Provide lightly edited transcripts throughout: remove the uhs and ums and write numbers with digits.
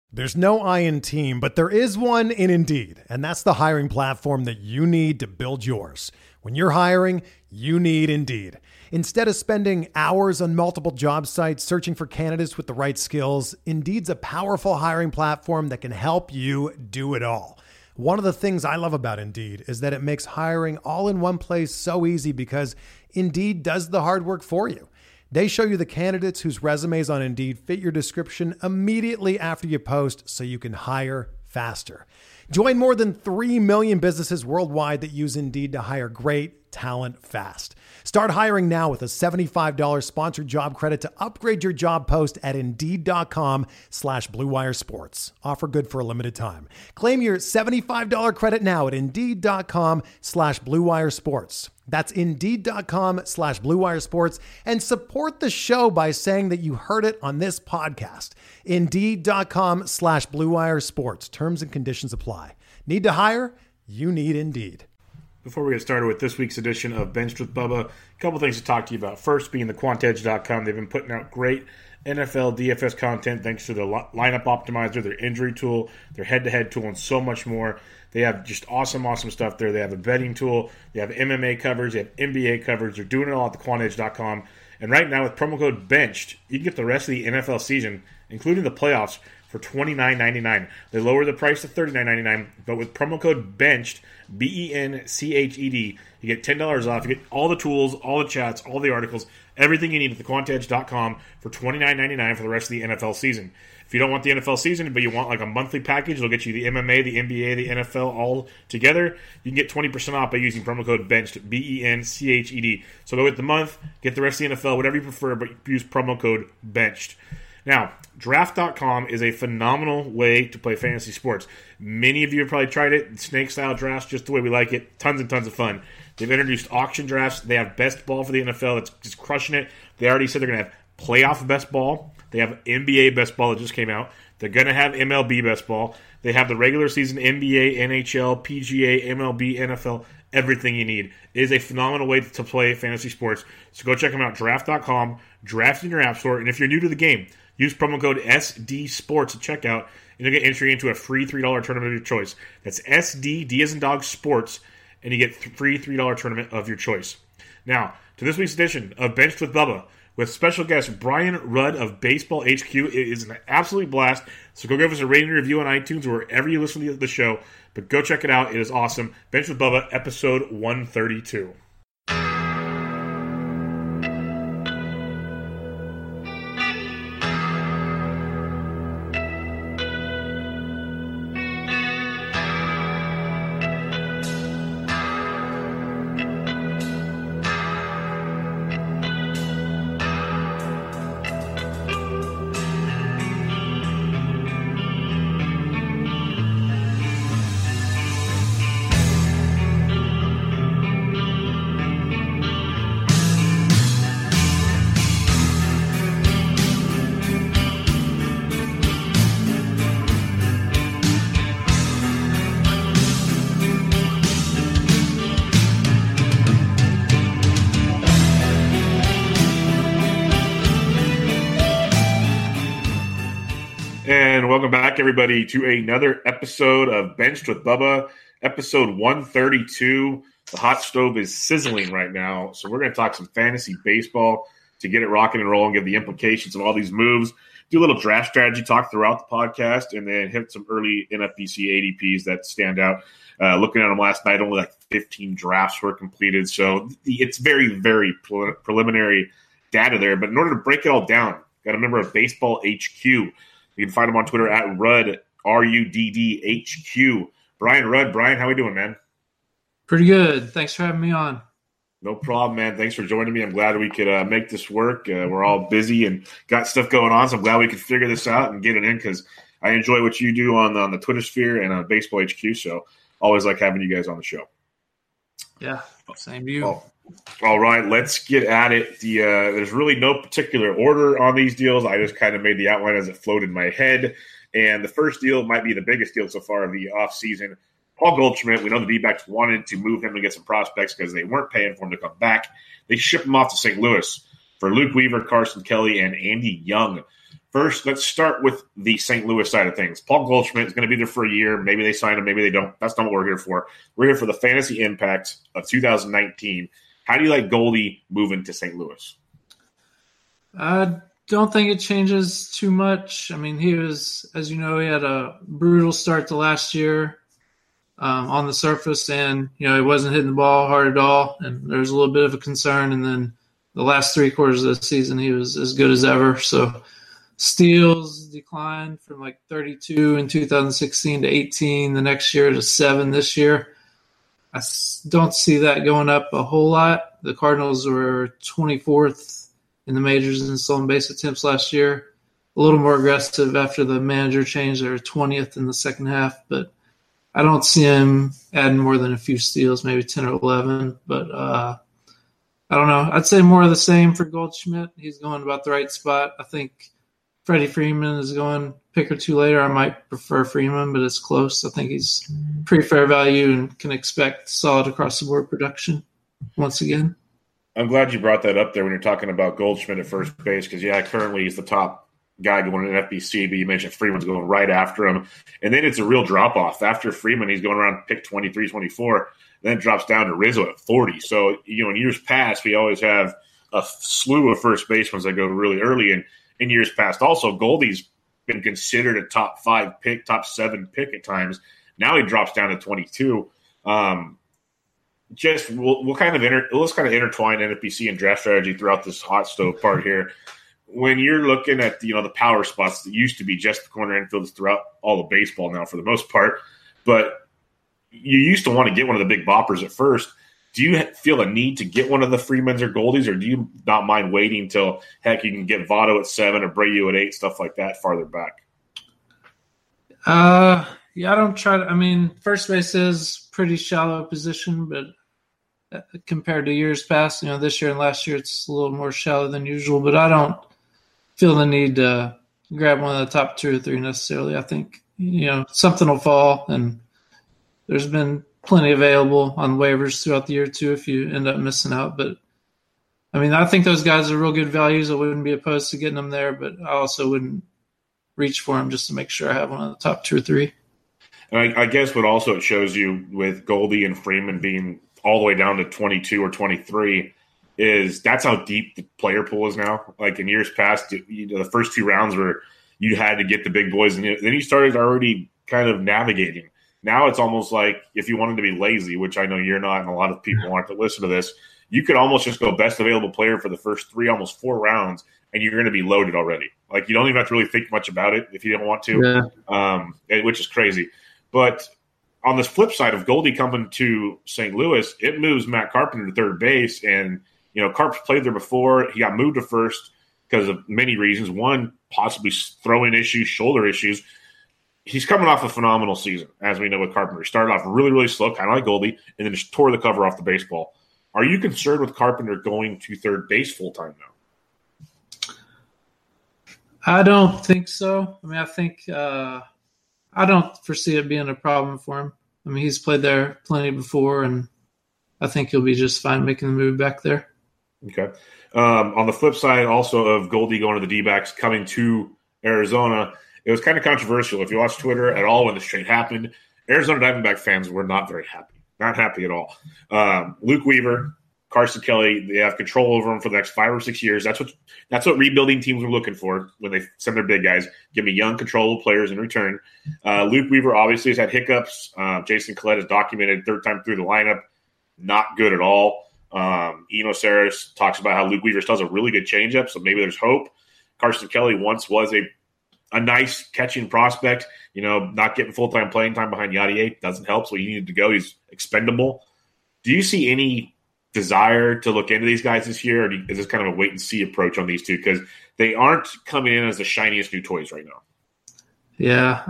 There's no I in team, but there is one in Indeed, and that's the hiring platform that you need to build yours. When you're hiring, you need Indeed. Instead of spending hours on multiple job sites searching for candidates with the right skills, Indeed's a powerful hiring platform that can help you do it all. One of the things I love about Indeed is that it makes hiring all in one place so easy because Indeed does the hard work for you. They show you the candidates whose resumes on Indeed fit your description immediately after you post so you can hire faster. Join more than 3 million businesses worldwide that use Indeed to hire great talent fast. Start hiring now with a $75 sponsored job credit to upgrade your job post at Indeed.com/Blue Wire Sports. Offer good for a limited time. Claim your $75 credit now at Indeed.com/Blue Wire Sports. That's Indeed.com/Blue Wire Sports, and support the show by saying that you heard it on this podcast. Indeed.com/Blue Wire Sports. Terms and conditions apply. Need to hire? You need Indeed. Before we get started with this week's edition of Benched with Bubba, a couple things to talk to you about. First being the QuantEdge.com. They've been putting out great NFL DFS content thanks to their lineup optimizer, their injury tool, their head-to-head tool, and so much more. They have just awesome stuff there. They have a betting tool. They have MMA coverage. They have NBA coverage. They're doing it all at the QuantEdge.com. And right now with promo code BENCHED, you can get the rest of the NFL season, including the playoffs, for $29.99. They lower the price to $39.99, but with promo code BENCHED, BENCHED, you get $10 off. You get all the tools, all the chats, all the articles, everything you need at thequantedge.com for $29.99 for the rest of the NFL season. If you don't want the NFL season, but you want like a monthly package, it'll get you the MMA, the NBA, the NFL all together. You can get 20% off by using promo code BENCHED, BENCHED. So go with the month, get the rest of the NFL, whatever you prefer, but use promo code BENCHED. Now, Draft.com is a phenomenal way to play fantasy sports. Many of you have probably tried it. Snake-style drafts, just the way we like it. Tons and tons of fun. They've introduced auction drafts. They have best ball for the NFL that's just crushing it. They already said they're going to have playoff best ball. They have NBA best ball that just came out. They're going to have MLB best ball. They have the regular season NBA, NHL, PGA, MLB, NFL, everything you need. It is a phenomenal way to play fantasy sports. So go check them out, draft.com, draft in your app store. And if you're new to the game, use promo code SDSports at checkout, and you'll get entry into a free $3 tournament of your choice. That's SD, D as in dog, sports, and you get free $3 tournament of your choice. Now, to this week's edition of Benched with Bubba, with special guest Brian Rudd of Baseball HQ. It is an absolute blast. So go give us a rating and review on iTunes or wherever you listen to the show. But go check it out. It is awesome. Benched with Bubba, episode 132. Welcome back, everybody, to another episode of Benched with Bubba, episode 132. The hot stove is sizzling right now, so we're going to talk some fantasy baseball to get it rocking and rolling, give the implications of all these moves, do a little draft strategy talk throughout the podcast, and then hit some early NFBC ADPs that stand out. Looking at them last night, only like 15 drafts were completed, so it's very, very preliminary data there. But in order to break it all down, got a member of Baseball HQ. You can find him on Twitter at Rudd, RUDDHQ. Brian Rudd. Brian, how we doing, man? Pretty good. Thanks for having me on. No problem, man. Thanks for joining me. I'm glad we could make this work. We're all busy and got stuff going on, so I'm glad we could figure this out and get it in because I enjoy what you do on the Twitter sphere and on Baseball HQ, so always like having you guys on the show. Yeah, same to you. All right, let's get at it. There's really no particular order on these deals. I just kind of made the outline as it floated in my head. And the first deal might be the biggest deal so far of the offseason. Paul Goldschmidt, we know the D-backs wanted to move him to get some prospects because they weren't paying for him to come back. They shipped him off to St. Louis for Luke Weaver, Carson Kelly, and Andy Young. First, let's start with the St. Louis side of things. Paul Goldschmidt is going to be there for a year. Maybe they sign him, maybe they don't. That's not what we're here for. We're here for the fantasy impact of 2019. How do you like Goldie moving to St. Louis? I don't think it changes too much. I mean, he was, as you know, he had a brutal start to last year on the surface, and, he wasn't hitting the ball hard at all, and there was a little bit of a concern. And then the last 3 quarters of the season, he was as good as ever. So steals declined from like 32 in 2016 to 18 the next year to 7 this year. I don't see that going up a whole lot. The Cardinals were 24th in the majors in stolen base attempts last year. A little more aggressive after the manager change. They were 20th in the second half, but I don't see him adding more than a few steals, maybe 10 or 11. But I don't know. I'd say more of the same for Goldschmidt. He's going about the right spot. I think Freddie Freeman is going pick or two later. I might prefer Freeman, but it's close. I think he's pretty fair value and can expect solid across-the-board production once again. I'm glad you brought that up there when you're talking about Goldschmidt at first base because, currently he's the top guy going in FBC, but you mentioned Freeman's going right after him. And then it's a real drop-off. After Freeman, he's going around pick 23, 24, then it drops down to Rizzo at 40. So, in years past, we always have a slew of first basemen that go really early, and in years past also, Goldie's been considered a top 5 pick, top 7 pick at times. Now he drops down to 22. We'll kind of intertwine NFBC and draft strategy throughout this hot stove part here. When you're looking at the power spots that used to be just the corner infields throughout all of baseball now for the most part, but you used to want to get one of the big boppers at first. Do you feel a need to get one of the Freemans or Goldies, or do you not mind waiting until, heck, you can get Votto at 7 or Abreu at 8, stuff like that farther back? I don't try to – I mean, first base is pretty shallow position, but compared to years past, this year and last year it's a little more shallow than usual. But I don't feel the need to grab one of the top 2 or 3 necessarily. I think, something will fall, and there's been – plenty available on waivers throughout the year too if you end up missing out. But I mean, I think those guys are real good values. I wouldn't be opposed to getting them there, but I also wouldn't reach for them just to make sure I have one of the top 2 or 3. And I guess what also it shows you with Goldie and Freeman being all the way down to 22 or 23 is that's how deep the player pool is now. Like in years past, the first 2 rounds where you had to get the big boys, and then you started already kind of navigating. Now it's almost like if you wanted to be lazy, which I know you're not and a lot of people aren't that listen to this, you could almost just go best available player for the first 3, almost 4 rounds, and you're going to be loaded already. Like you don't even have to really think much about it if you don't want to, which is crazy. But on the flip side of Goldie coming to St. Louis, it moves Matt Carpenter to third base. And, Carp's played there before. He got moved to first because of many reasons. One, possibly throwing issues, shoulder issues. He's coming off a phenomenal season, as we know with Carpenter. He started off really, really slow, kind of like Goldie, and then just tore the cover off the baseball. Are you concerned with Carpenter going to third base full-time now? I don't think so. I mean, I don't foresee it being a problem for him. I mean, he's played there plenty before, and I think he'll be just fine making the move back there. Okay. On the flip side also of Goldie going to the D-backs, coming to Arizona – it was kind of controversial. If you watch Twitter at all when this trade happened, Arizona Diamondback fans were not very happy. Not happy at all. Luke Weaver, Carson Kelly, they have control over them for the next 5 or 6 years. That's what rebuilding teams are looking for when they send their big guys. Give me young, controllable players in return. Luke Weaver obviously has had hiccups. Jason Collette has documented 3rd time through the lineup. Not good at all. Eno Saris talks about how Luke Weaver still has a really good changeup, so maybe there's hope. Carson Kelly once was a nice catching prospect, not getting full-time playing time behind Yadier doesn't help, so he needed to go. He's expendable. Do you see any desire to look into these guys this year, or is this kind of a wait-and-see approach on these two? Because they aren't coming in as the shiniest new toys right now. Yeah.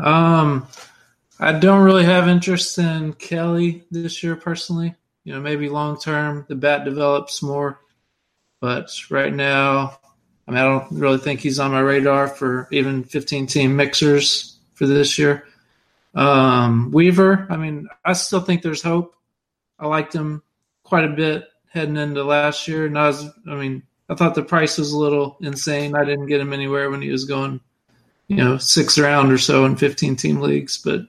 I don't really have interest in Kelly this year personally. Maybe long-term the bat develops more. But right now, I don't really think he's on my radar for even 15-team mixers for this year. Weaver, I still think there's hope. I liked him quite a bit heading into last year. I thought the price was a little insane. I didn't get him anywhere when he was going sixth round or so in 15-team leagues. But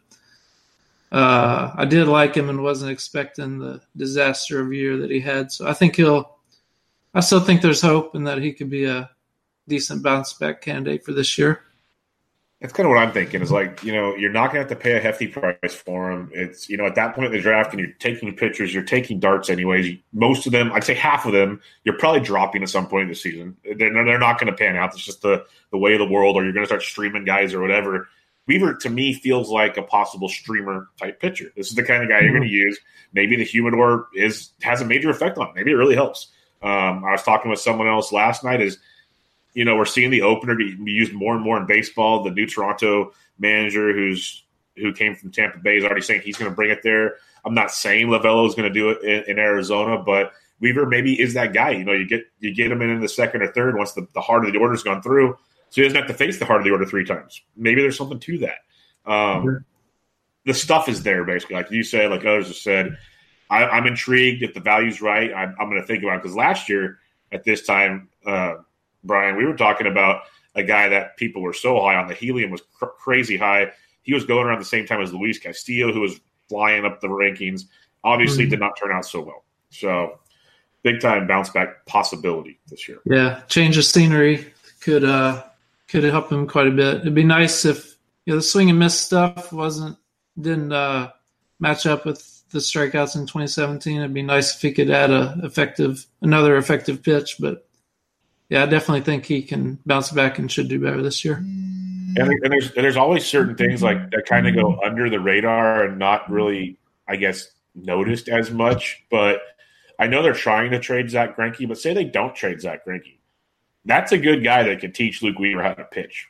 I did like him and wasn't expecting the disaster of year that he had. So I still think there's hope and that he could be a decent bounce back candidate for this year. That's kind of what I'm thinking is like, you're not going to have to pay a hefty price for him. It's, at that point in the draft and you're taking pictures, you're taking darts anyways. Most of them, I'd say half of them, you're probably dropping at some point in the season. They're not going to pan out. It's just the way of the world, or you're going to start streaming guys or whatever. Weaver, to me, feels like a possible streamer type pitcher. This is the kind of guy you're going to use. Maybe the humidor has a major effect on it. Maybe it really helps. I was talking with someone else last night we're seeing the opener be used more and more in baseball. The new Toronto manager who came from Tampa Bay is already saying he's going to bring it there. I'm not saying Lovello is going to do it in Arizona, but Weaver maybe is that guy. You get him in the second or third once the heart of the order's gone through, so he doesn't have to face the heart of the order 3 times. Maybe there's something to that. The stuff is there, basically. Like you said, like others have said, I'm intrigued. If the value's right, I'm going to think about it. Because last year at this time, Brian, we were talking about a guy that people were so high on. The helium was crazy high. He was going around the same time as Luis Castillo, who was flying up the rankings. Obviously did not turn out so well. So big-time bounce-back possibility this year. Yeah, change of scenery could help him quite a bit. It'd be nice if the swing and miss stuff didn't match up with the strikeouts in 2017. It'd be nice if he could add another effective pitch, but yeah, I definitely think he can bounce back and should do better this year. And there's always certain things like that kind of go under the radar and not really, I guess, noticed as much. But I know they're trying to trade Zach Greinke, but say they don't trade Zach Greinke. That's a good guy that could teach Luke Weaver how to pitch.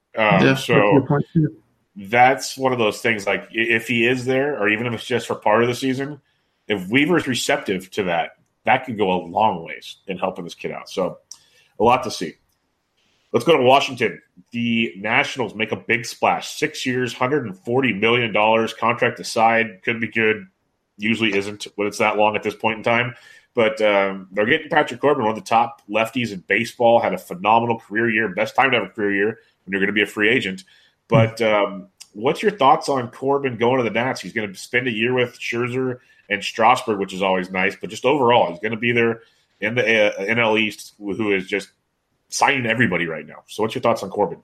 So that's one of those things, like if he is there, or even if it's just for part of the season, if Weaver's receptive to that, that could go a long ways in helping this kid out. So a lot to see. Let's go to Washington. The Nationals make a big splash. 6 years, $140 million. Contract aside, could be good. Usually isn't when it's that long at this point in time. But they're getting Patrick Corbin, one of the top lefties in baseball, had a phenomenal career year. Best time to have a career year when you're going to be a free agent. But what's your thoughts on Corbin going to the Nats? He's going to spend a year with Scherzer and Strasburg, which is always nice. But just overall, he's going to be there in the NL East, who is just signing everybody right now. So what's your thoughts on Corbin?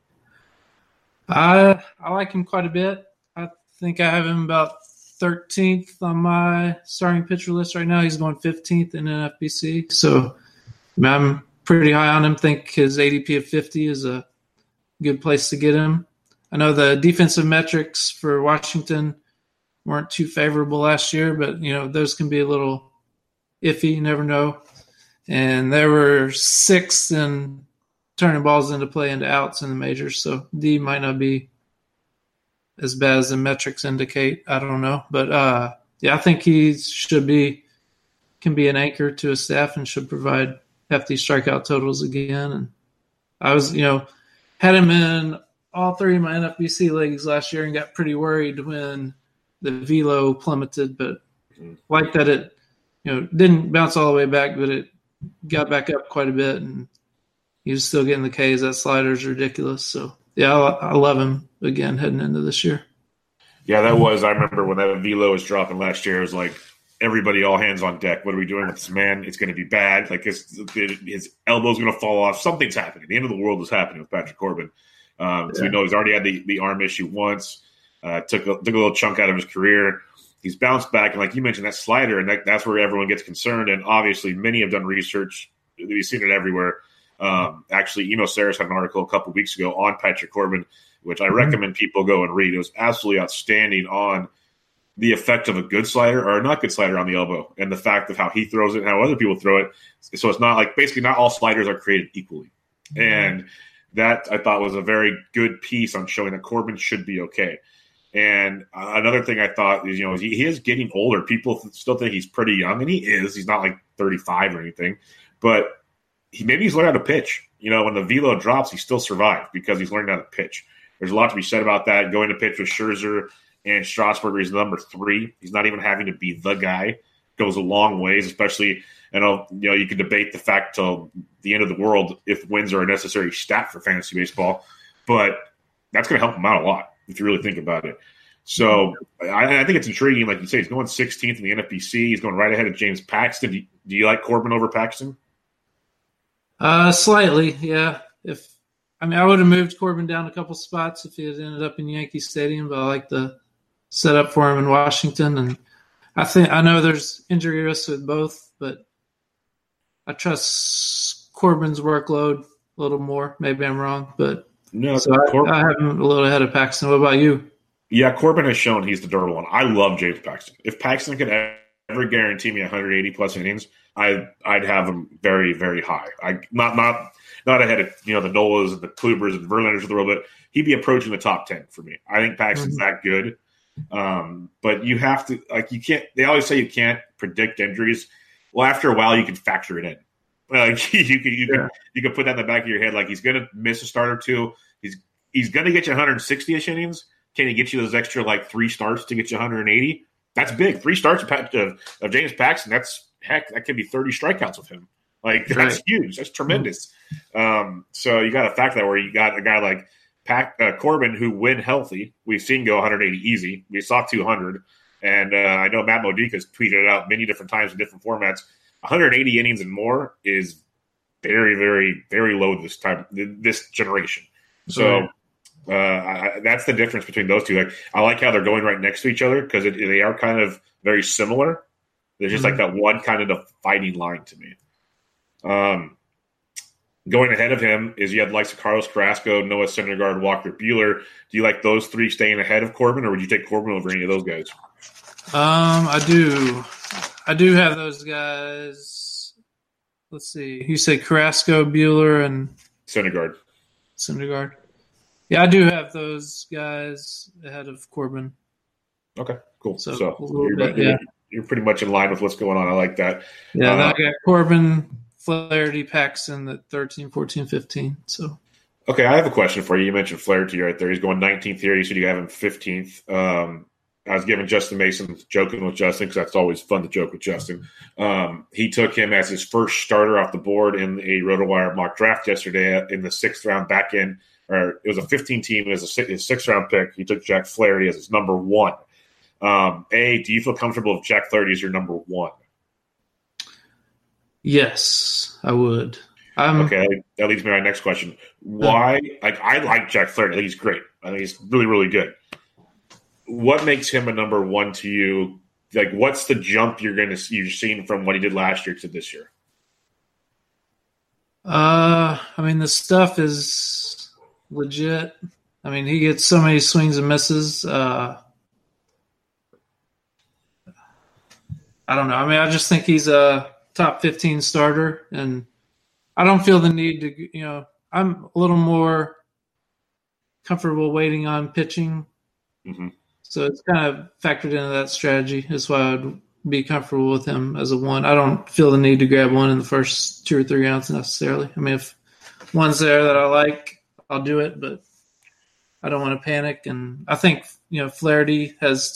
I like him quite a bit. I think I have him about 13th on my starting pitcher list right now. He's going 15th in NFBC. So I'm pretty high on him. Think his ADP of 50 is a good place to get him. I know the defensive metrics for Washington weren't too favorable last year, but those can be a little iffy. You never know. And there were 6th in turning balls into play into outs in the majors, so D might not be as bad as the metrics indicate. I don't know, but I think he can be an anchor to his staff and should provide hefty strikeout totals again. And I was, had him in all 3 of my NFBC leagues last year and got pretty worried when the velo plummeted, but like that it, didn't bounce all the way back, but it got back up quite a bit, and he was still getting the Ks. That slider's ridiculous. So, yeah, I love him again heading into this year. Yeah, I remember when that velo was dropping last year, it was like everybody all hands on deck. What are we doing with this man? It's going to be bad. Like his elbow's going to fall off. Something's happening. The end of the world is happening with Patrick Corbin. So we know he's already had the arm issue once, took a little chunk out of his career. He's bounced back, and like you mentioned, that slider, and that's where everyone gets concerned. And obviously, many have done research. We've seen it everywhere. Actually, Eno Saris had an article a couple weeks ago on Patrick Corbin, which I recommend people go and read. It was absolutely outstanding on the effect of a good slider or a not good slider on the elbow, and the fact of how he throws it and how other people throw it. So it's not like basically not all sliders are created equally. And that I thought was a very good piece on showing that Corbin should be okay. And another thing I thought is, he is getting older. People still think he's pretty young, and he is. He's not like 35 or anything, but maybe he's learned how to pitch. When the velo drops, he still survived because he's learned how to pitch. There's a lot to be said about that. Going to pitch with Scherzer and Strasburg, he's number 3. He's not even having to be the guy. Goes a long ways, especially, you can debate the fact till the end of the world if wins are a necessary stat for fantasy baseball. But that's going to help him out a lot if you really think about it. So I think it's intriguing. Like you say, he's going 16th in the NFBC. He's going right ahead of James Paxton. Do you like Corbin over Paxton? Slightly, yeah. I would have moved Corbin down a couple spots if he had ended up in Yankee Stadium, but I like the setup for him in Washington. And I know there's injury risks with both, but I trust Corbin's workload a little more. Maybe I'm wrong, but no. So I have him a little ahead of Paxton. What about you? Yeah, Corbin has shown he's the durable one. I love James Paxton. If Paxton could ever guarantee me 180 plus innings, I'd have him very, very high. Not ahead of the Nolas and the Klubers and the Verlanders of the world, but he'd be approaching the top 10 for me. I think Paxton's that good. But you have to you can't. They always say you can't predict injuries. Well, after a while, you can factor it in. You can put that in the back of your head. Like he's going to miss a start or two. He's going to get you 160ish innings. Can he get you those extra 3 starts to get you 180? That's big. 3 starts of James Paxton. That could be 30 strikeouts with him. That's huge. That's tremendous. So you got to factor that where you got a guy like Corbin who, when healthy, we've seen go 180 easy. We saw 200, and I know Matt Modica's tweeted it out many different times in different formats. 180 innings and more is very, very, very low this generation. So. That's the difference between those two. I like how they're going right next to each other because they are kind of very similar. There's just that one kind of dividing line to me. Going ahead of him is you have the likes of Carlos Carrasco, Noah Syndergaard, Walker Buehler. Do you like those 3 staying ahead of Corbin, or would you take Corbin over any of those guys? I do have those guys. Let's see. You say Carrasco, Buehler, and Syndergaard. Yeah, I do have those guys ahead of Corbin. Okay, cool. So you're pretty much in line with what's going on. I like that. Yeah, I got Corbin, Flaherty, Paxton at 13, 14, 15. So. Okay, I have a question for you. You mentioned Flaherty right there. He's going 19th here. You said you have him 15th. I was giving Justin Mason, joking with Justin because that's always fun to joke with Justin. He took him as his first starter off the board in a RotoWire mock draft yesterday in the 6th round back end. Or it was a 15 team as his 6th round pick. He took Jack Flaherty as his number 1. Do you feel comfortable if Jack Flaherty is your number 1? Yes, I would. Okay, that leads me to my next question. Why? I like Jack Flaherty. I think he's great. I think he's really, really good. What makes him a number 1 to you? What's the jump you're seeing from what he did last year to this year? The stuff is legit. He gets so many swings and misses. I don't know. I just think he's a top 15 starter, and I don't feel the need to, I'm a little more comfortable waiting on pitching. Mm-hmm. So it's kind of factored into that strategy. That's why I would be comfortable with him as a 1. I don't feel the need to grab one in the first 2 or 3 rounds necessarily. If one's there that I like, I'll do it, but I don't want to panic. And I think, Flaherty has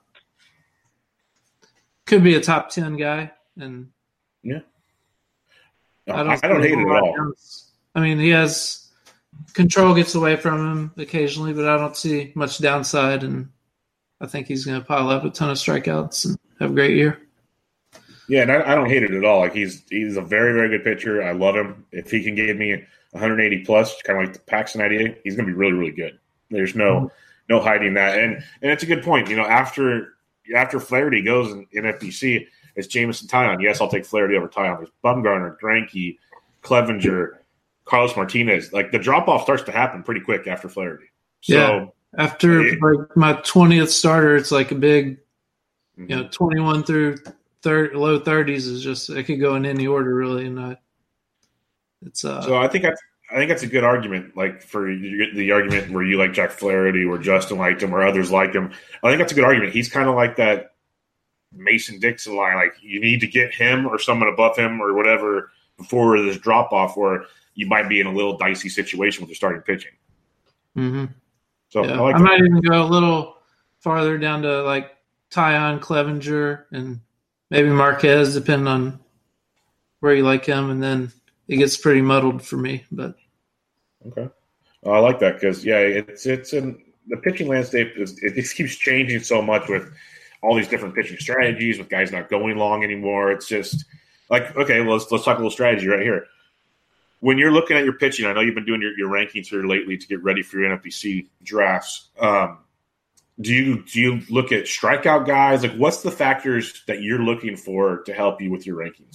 could be a top 10 guy. And yeah, I don't hate it at all. He has control gets away from him occasionally, but I don't see much downside. And I think he's going to pile up a ton of strikeouts and have a great year. Yeah, and I don't hate it at all. He's a very, very good pitcher. I love him. If he can give me 180 plus, kind of like the Paxton idea, he's going to be really, really good. There's no hiding that. And it's a good point. After Flaherty goes in NFBC, it's Jameson Taillon. Yes, I'll take Flaherty over Taillon. There's Bumgarner, Greinke, Clevenger, Carlos Martinez. The drop-off starts to happen pretty quick after Flaherty. So, yeah. After my 20th starter, it's a big, 21 through low 30s is just, it could go in any order really. And so I think that's a good argument. For the argument where you like Jack Flaherty, or Justin liked him, or others like him. I think that's a good argument. He's kind of like that Mason Dixon line. You need to get him or someone above him or whatever before this drop off, where you might be in a little dicey situation with your starting pitching. Mm-hmm. So yeah. I might even go a little farther down to Taillon, Clevenger, and maybe Marquez, depending on where you like him, and then it gets pretty muddled for me. But okay, I like that because it's in the pitching landscape. It just keeps changing so much with all these different pitching strategies, with guys not going long anymore. It's just like, okay, well, let's talk a little strategy right here. When you're looking at your pitching, I know you've been doing your rankings here lately to get ready for your NFBC drafts. Do you look at strikeout guys? Like, what's the factors that you're looking for to help you with your rankings?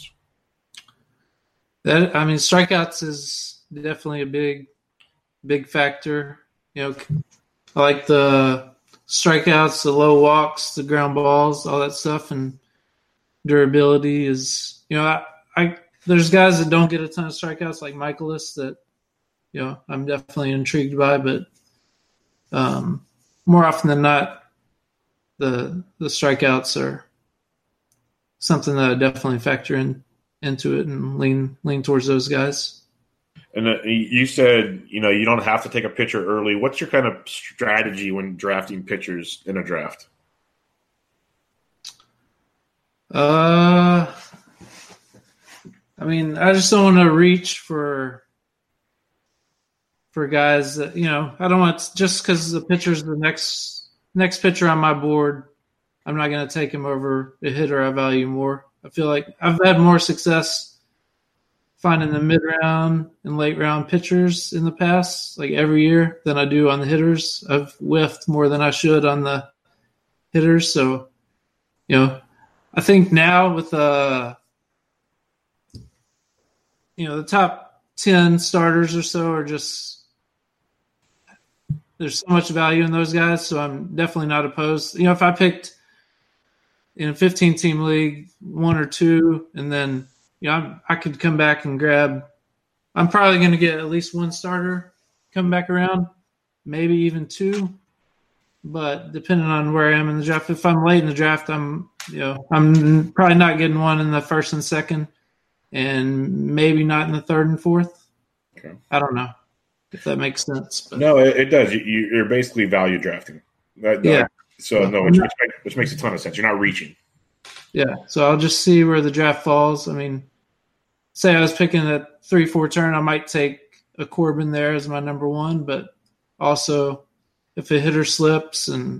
Strikeouts is definitely a big factor. I like the strikeouts, the low walks, the ground balls, all that stuff, and durability is. There's guys that don't get a ton of strikeouts like Michaelis that I'm definitely intrigued by, but more often than not, the strikeouts are something that I definitely factor into it and lean towards those guys. And you said, you don't have to take a pitcher early. What's your kind of strategy when drafting pitchers in a draft? I just don't want to reach for guys that, I don't want just because the pitcher's the next pitcher on my board, I'm not going to take him over a hitter I value more. I feel like I've had more success finding the mid-round and late-round pitchers in the past, like every year, than I do on the hitters. I've whiffed more than I should on the hitters. So, I think now with the top 10 starters or so are just – there's so much value in those guys, so I'm definitely not opposed. If I picked in a 15-team league 1 or 2 and then I could come back and grab – I'm probably going to get at least one starter come back around, maybe even 2. But depending on where I am in the draft, if I'm late in the draft, I'm probably not getting one in the first and second, and maybe not in the third and fourth. Okay. I don't know if that makes sense. But. No, it does. You're basically value drafting. Which makes a ton of sense. You're not reaching. Yeah, so I'll just see where the draft falls. Say I was picking at 3-4 turn, I might take a Corbin there as my number 1, but also if a hitter slips, and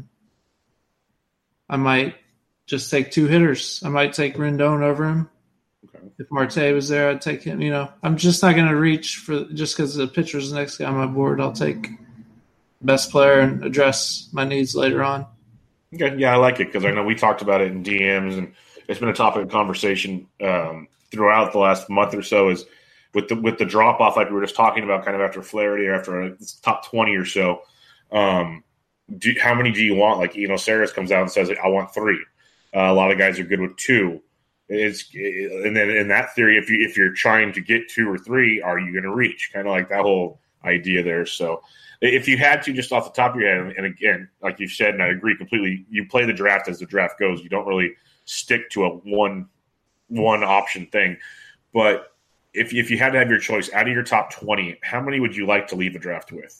I might just take 2 hitters. I might take Rendon over him. Okay. If Marte was there, I'd take him. I'm just not going to reach for just because the pitcher's the next guy on my board. I'll take best player and address my needs later on. Okay, yeah, I like it because I know we talked about it in DMs, and it's been a topic of conversation throughout the last month or so. Is with the drop off, like we were just talking about, kind of after Flaherty or after a top 20 or so. How many do you want? Like Saris comes out and says, "I want 3." A lot of guys are good with 2. And then in that theory, if you're trying to get 2 or 3, are you going to reach? Kind of like that whole idea there. So if you had to, just off the top of your head, and again, like you said, and I agree completely, you play the draft as the draft goes. You don't really stick to a one option thing. But if you had to have your choice out of your top 20, how many would you like to leave a draft with?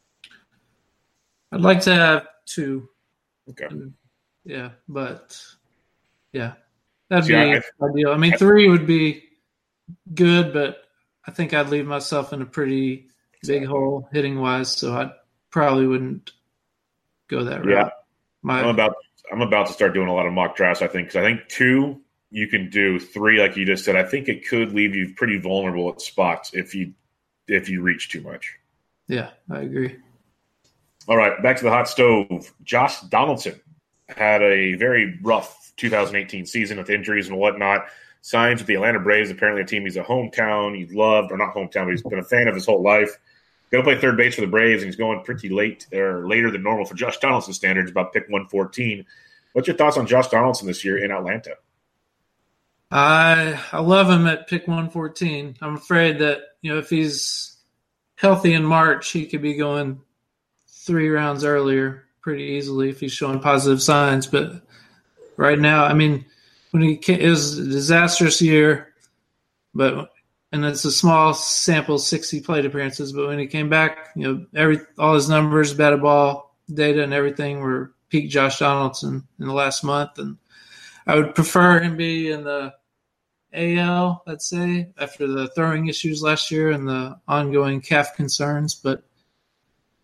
I'd like to have 2. Okay. Yeah, but yeah, that'd be ideal. 3 would be good, but I think I'd leave myself in a pretty big hole hitting wise, so I probably wouldn't go that route. Yeah, I'm about to start doing a lot of mock drafts. I think because I think 2 you can do, 3 like you just said. I think it could leave you pretty vulnerable at spots if you reach too much. Yeah, I agree. All right, back to the hot stove. Josh Donaldson had a very rough 2018 season with injuries and whatnot. Signs with the Atlanta Braves, apparently a team he's a hometown, he loved, or not hometown, but he's been a fan of his whole life. Going to play third base for the Braves, and he's going pretty late, or later than normal for Josh Donaldson standards, about pick 114. What's your thoughts on Josh Donaldson this year in Atlanta? I love him at pick 114. I'm afraid that, if he's healthy in March, he could be going 3 rounds earlier pretty easily if he's showing positive signs. But right now, when it was a disastrous year, and it's a small sample, 60 plate appearances, but when he came back, all his numbers, batted ball data and everything were peak Josh Donaldson in the last month. And I would prefer him be in the AL, I'd say, after the throwing issues last year and the ongoing calf concerns. But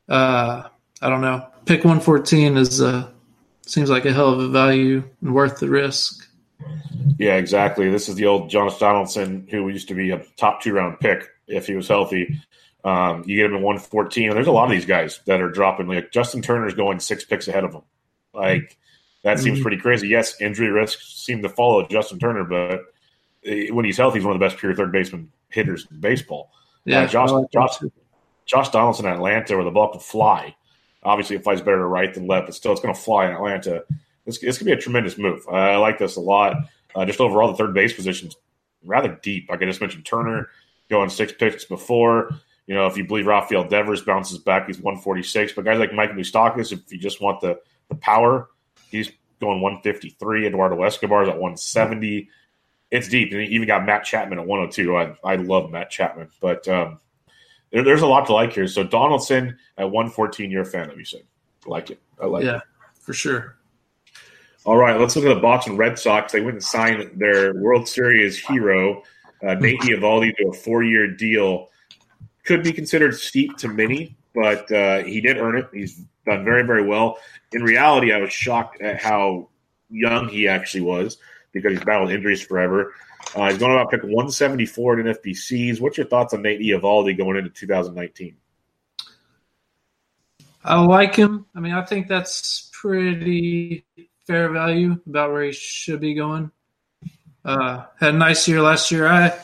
I don't know. Pick 114 seems like a hell of a value and worth the risk. Yeah, exactly. This is the old Jonas Donaldson, who used to be a top 2-round pick if he was healthy. You get him in 114, and there's a lot of these guys that are dropping. Like Justin Turner's going 6 picks ahead of him. Like that seems pretty crazy. Yes, injury risks seem to follow Justin Turner, but when he's healthy, he's one of the best pure third baseman hitters in baseball. Yeah, Josh Donaldson in Atlanta, where the ball could fly. Obviously, it flies better to right than left, but still, it's going to fly in Atlanta. It's going to be a tremendous move. I like this a lot. Just overall, the third base position's rather deep. Like I just mentioned, Turner going 6 picks before. You know, if you believe Rafael Devers bounces back, he's 146. But guys like Mike Moustakas, if you just want the power, he's going 153. Eduardo Escobar's at 170. It's deep. And you even got Matt Chapman at 102. I love Matt Chapman. But there's a lot to like here. So Donaldson at 114, you're a fan of, you said. I like it. Yeah, for sure. All right, let's look at the Boston Red Sox. They went and signed their World Series hero, Nate Eovaldi, to a 4-year deal. Could be considered steep to many, but he did earn it. He's done very, very well. In reality, I was shocked at how young he actually was because he's battled injuries forever. He's going about pick 174 in NFBCs. What's your thoughts on Nate Eovaldi going into 2019? I like him. I mean, I think that's pretty fair value, about where he should be going. Had a nice year last year. I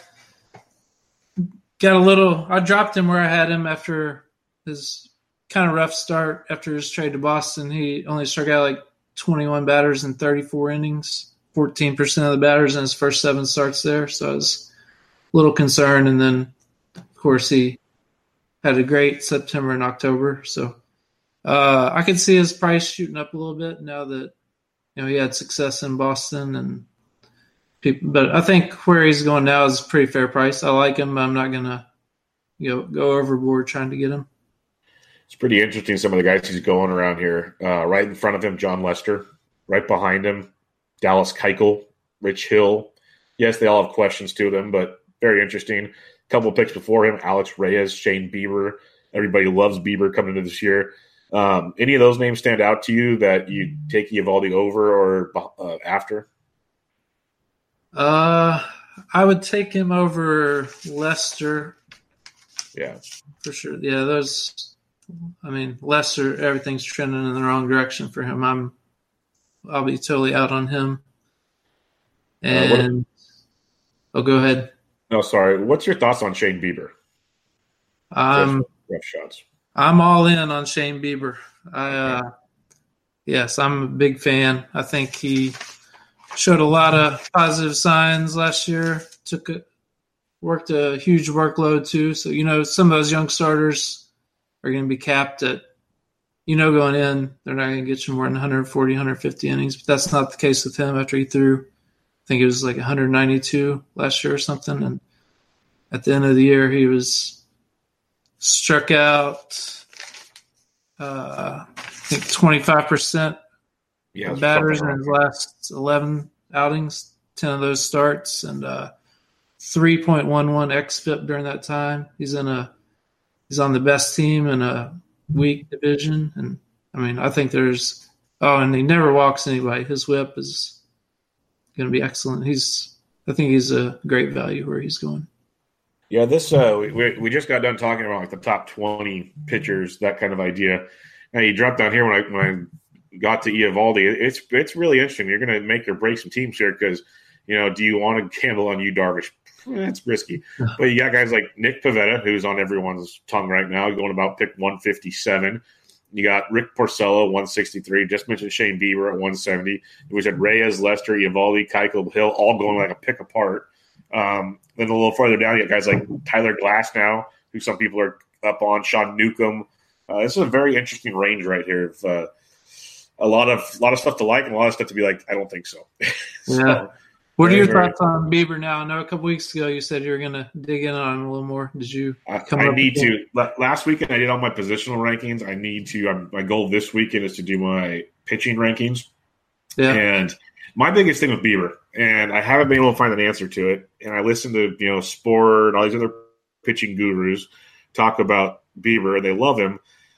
dropped him where I had him after his kind of rough start after his trade to Boston. He only struck out like 21 batters in 34 innings, 14% of the batters in his first 7 starts there. So I was a little concerned. And then, of course, he had a great September and October. So I could see his price shooting up a little bit now that he had success in Boston and people. But I think where he's going now is a pretty fair price. I like him. I'm not gonna go overboard trying to get him. It's pretty interesting. Some of the guys he's going around here. Right in front of him, John Lester. Right behind him, Dallas Keuchel, Rich Hill. Yes, they all have questions to them, but very interesting. A couple of picks before him, Alex Reyes, Shane Bieber. Everybody loves Bieber coming into this year. Any of those names stand out to you that you take Eovaldi over or after? I would take him over Lester. Yeah, for sure. Yeah, Lester, everything's trending in the wrong direction for him. I'll be totally out on him. And go ahead. No, sorry. What's your thoughts on Shane Bieber? Rough shots. I'm all in on Shane Bieber. Yes, I'm a big fan. I think he showed a lot of positive signs last year. Worked a huge workload too. So, some of those young starters are going to be capped at, going in, they're not going to get you more than 140, 150 innings. But that's not the case with him after he threw, I think it was like 192 last year or something. And at the end of the year, he was struck out, I think 25% of batters in his last 11 outings, 10 of those starts, and 3.11 xFIP during that time. He's on the best team in a weak division, and I think and he never walks anybody. His whip is going to be excellent. I think he's a great value where he's going. Yeah, this we just got done talking about like the top 20 pitchers, that kind of idea. Now you dropped down here when I got to Eovaldi. It's really interesting. You're going to make or break some teams here because do you want to gamble on Yu Darvish? That's risky. But you got guys like Nick Pivetta, who's on everyone's tongue right now, going about pick 157. You got Rick Porcello, 163. Just mentioned Shane Bieber at 170. We said Reyes, Lester, Eovaldi, Keuchel, Hill, all going like a pick apart. Then a little further down, you got guys like Tyler Glasnow, who some people are up on, Sean Newcomb. This is a very interesting range right here. Of, a lot of stuff to like and a lot of stuff to be like, I don't think so. Yeah. What are your thoughts on Bieber now? I know a couple weeks ago you said you were going to dig in on him a little more. Did you I need to. Last weekend I did all my positional rankings. I need to. My goal this weekend is to do my pitching rankings. Yeah. And my biggest thing with Bieber, and I haven't been able to find an answer to it, and I listen to Sport and all these other pitching gurus talk about Bieber, and they love him.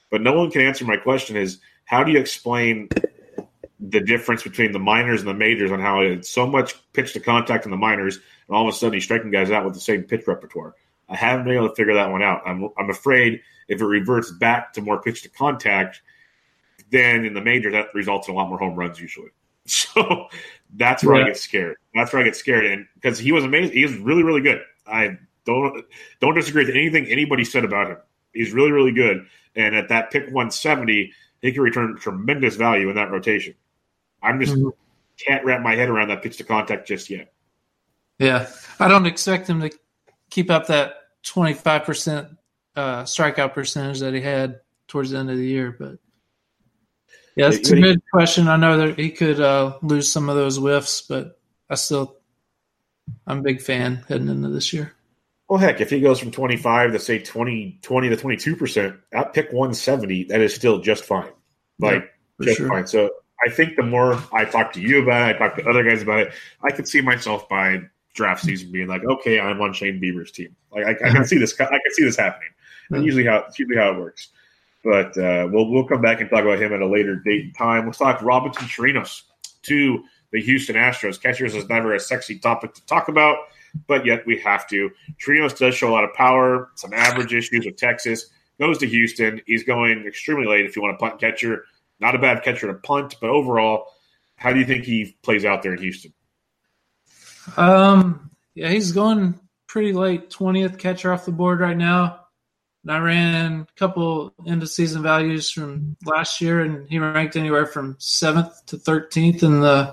But no one can answer my question is, how do you explain the difference between the minors and the majors on how it's so much pitch to contact in the minors and all of a sudden he's striking guys out with the same pitch repertoire? I haven't been able to figure that one out. I'm afraid if it reverts back to more pitch to contact, then in the major that results in a lot more home runs usually. So that's where I get scared. That's where I get scared, and because he was amazing, he was really, really good. I don't disagree with anything anybody said about him. He's really, really good, and at that pick 170, he can return tremendous value in that rotation. I'm just can't wrap my head around that pitch to contact just yet. Yeah, I don't expect him to keep up that 25% strikeout percentage that he had towards the end of the year, but yeah, it's a good question. I know that he could lose some of those whiffs, but I'm a big fan heading into this year. Well, heck, if he goes from 25 to say 20 to 22%, at pick 170, that is still just fine. Fine. So I think the more I talk to you about it, I talk to other guys about it, I could see myself by draft season being like, okay, I'm on Shane Bieber's team. Like I can see this. I can see this happening. And usually how it works. But we'll come back and talk about him at a later date and time. Let's talk Robinson Chirinos to the Houston Astros. Catchers is never a sexy topic to talk about, but yet we have to. Chirinos does show a lot of power, some average issues with Texas. Goes to Houston. He's going extremely late if you want a punt catcher. Not a bad catcher to punt, but overall, how do you think he plays out there in Houston? Yeah, he's going pretty late, 20th catcher off the board right now. And I ran a couple end-of-season values from last year, and he ranked anywhere from 7th to 13th in the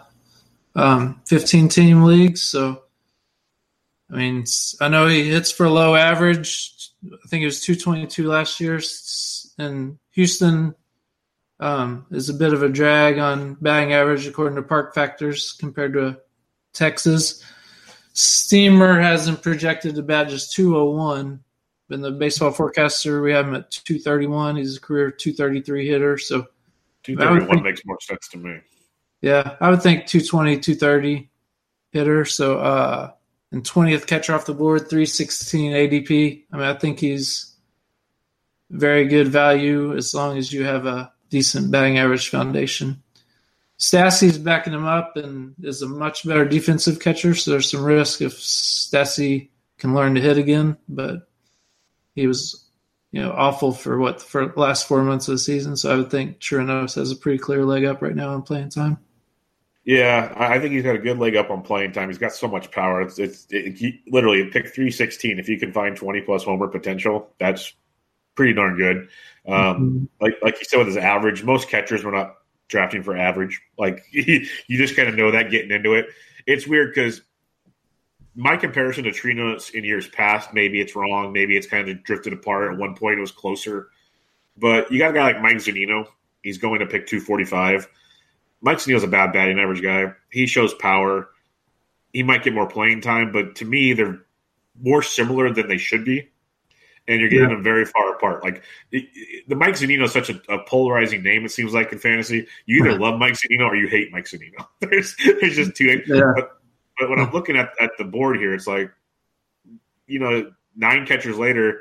15-team leagues. So, I mean, I know he hits for a low average. I think it was 222 last year. And Houston is a bit of a drag on batting average according to Park Factors compared to Texas. Steamer has him projected to bat just 201. In the baseball forecaster, we have him at 231. He's a career 233 hitter. So 231 makes more sense to me. Yeah, I would think 220, 230 hitter. So and 20th catcher off the board, 316 ADP. I mean, I think he's very good value as long as you have a decent batting average foundation. Stassi's backing him up and is a much better defensive catcher, so there's some risk if Stassi can learn to hit again, but he was, awful for the last 4 months of the season. So I would think Chirinos has a pretty clear leg up right now on playing time. Yeah, I think he's got a good leg up on playing time. He's got so much power. He literally pick 316. If you can find 20-plus homer potential, that's pretty darn good. Like you said with his average, most catchers were not drafting for average. Like you just kind of know that getting into it. It's weird because my comparison to Chirinos in years past, maybe it's wrong. Maybe it's kind of drifted apart. At one point it was closer. But you got a guy like Mike Zunino. He's going to pick 245. Mike Zunino's a bad batting average guy. He shows power. He might get more playing time, but to me, they're more similar than they should be. And you're getting them very far apart. Like the Mike Zunino is such a polarizing name, it seems like in fantasy. You either love Mike Zunino or you hate Mike Zunino. There's just two. Yeah. But when I'm looking at the board here, it's like, 9 catchers later,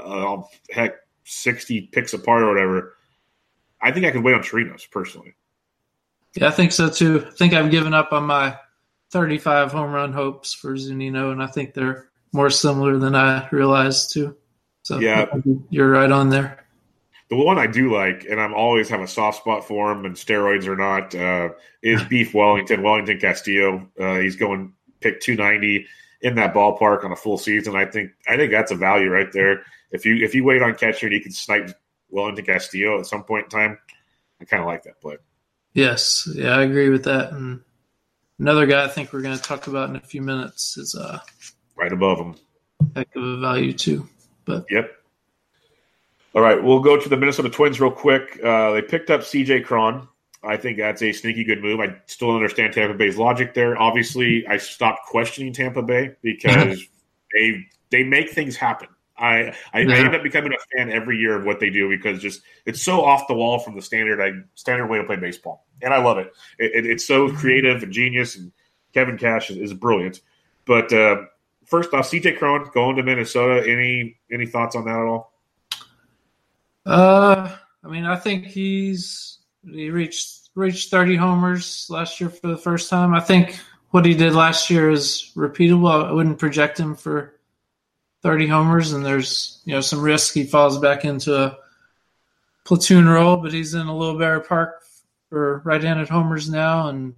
60 picks apart or whatever. I think I could wait on Chirinos personally. Yeah, I think so too. I think I've given up on my 35 home run hopes for Zunino, and I think they're more similar than I realized too. So yeah, you're right on there. The one I do like, and I'm always have a soft spot for him, and steroids or not, is Beef Wellington Castillo. He's going pick 290 in that ballpark on a full season. I think that's a value right there. If you wait on catcher and you can snipe Wellington Castillo at some point in time, I kind of like that play. Yes, yeah, I agree with that. And another guy I think we're going to talk about in a few minutes is right above him. Heck of a value too. But yep. All right, we'll go to the Minnesota Twins real quick. They picked up C.J. Cron. I think that's a sneaky good move. I still don't understand Tampa Bay's logic there. Obviously, I stopped questioning Tampa Bay because they make things happen. I end up becoming a fan every year of what they do because just it's so off the wall from the standard way to play baseball, and I love it. It's so creative and genius, and Kevin Cash is brilliant. But first off, C.J. Cron going to Minnesota. Any thoughts on that at all? I mean, I think he reached 30 homers last year for the first time. I think what he did last year is repeatable. I wouldn't project him for 30 homers, and there's some risk he falls back into a platoon role, but he's in a little better park for right-handed homers now, and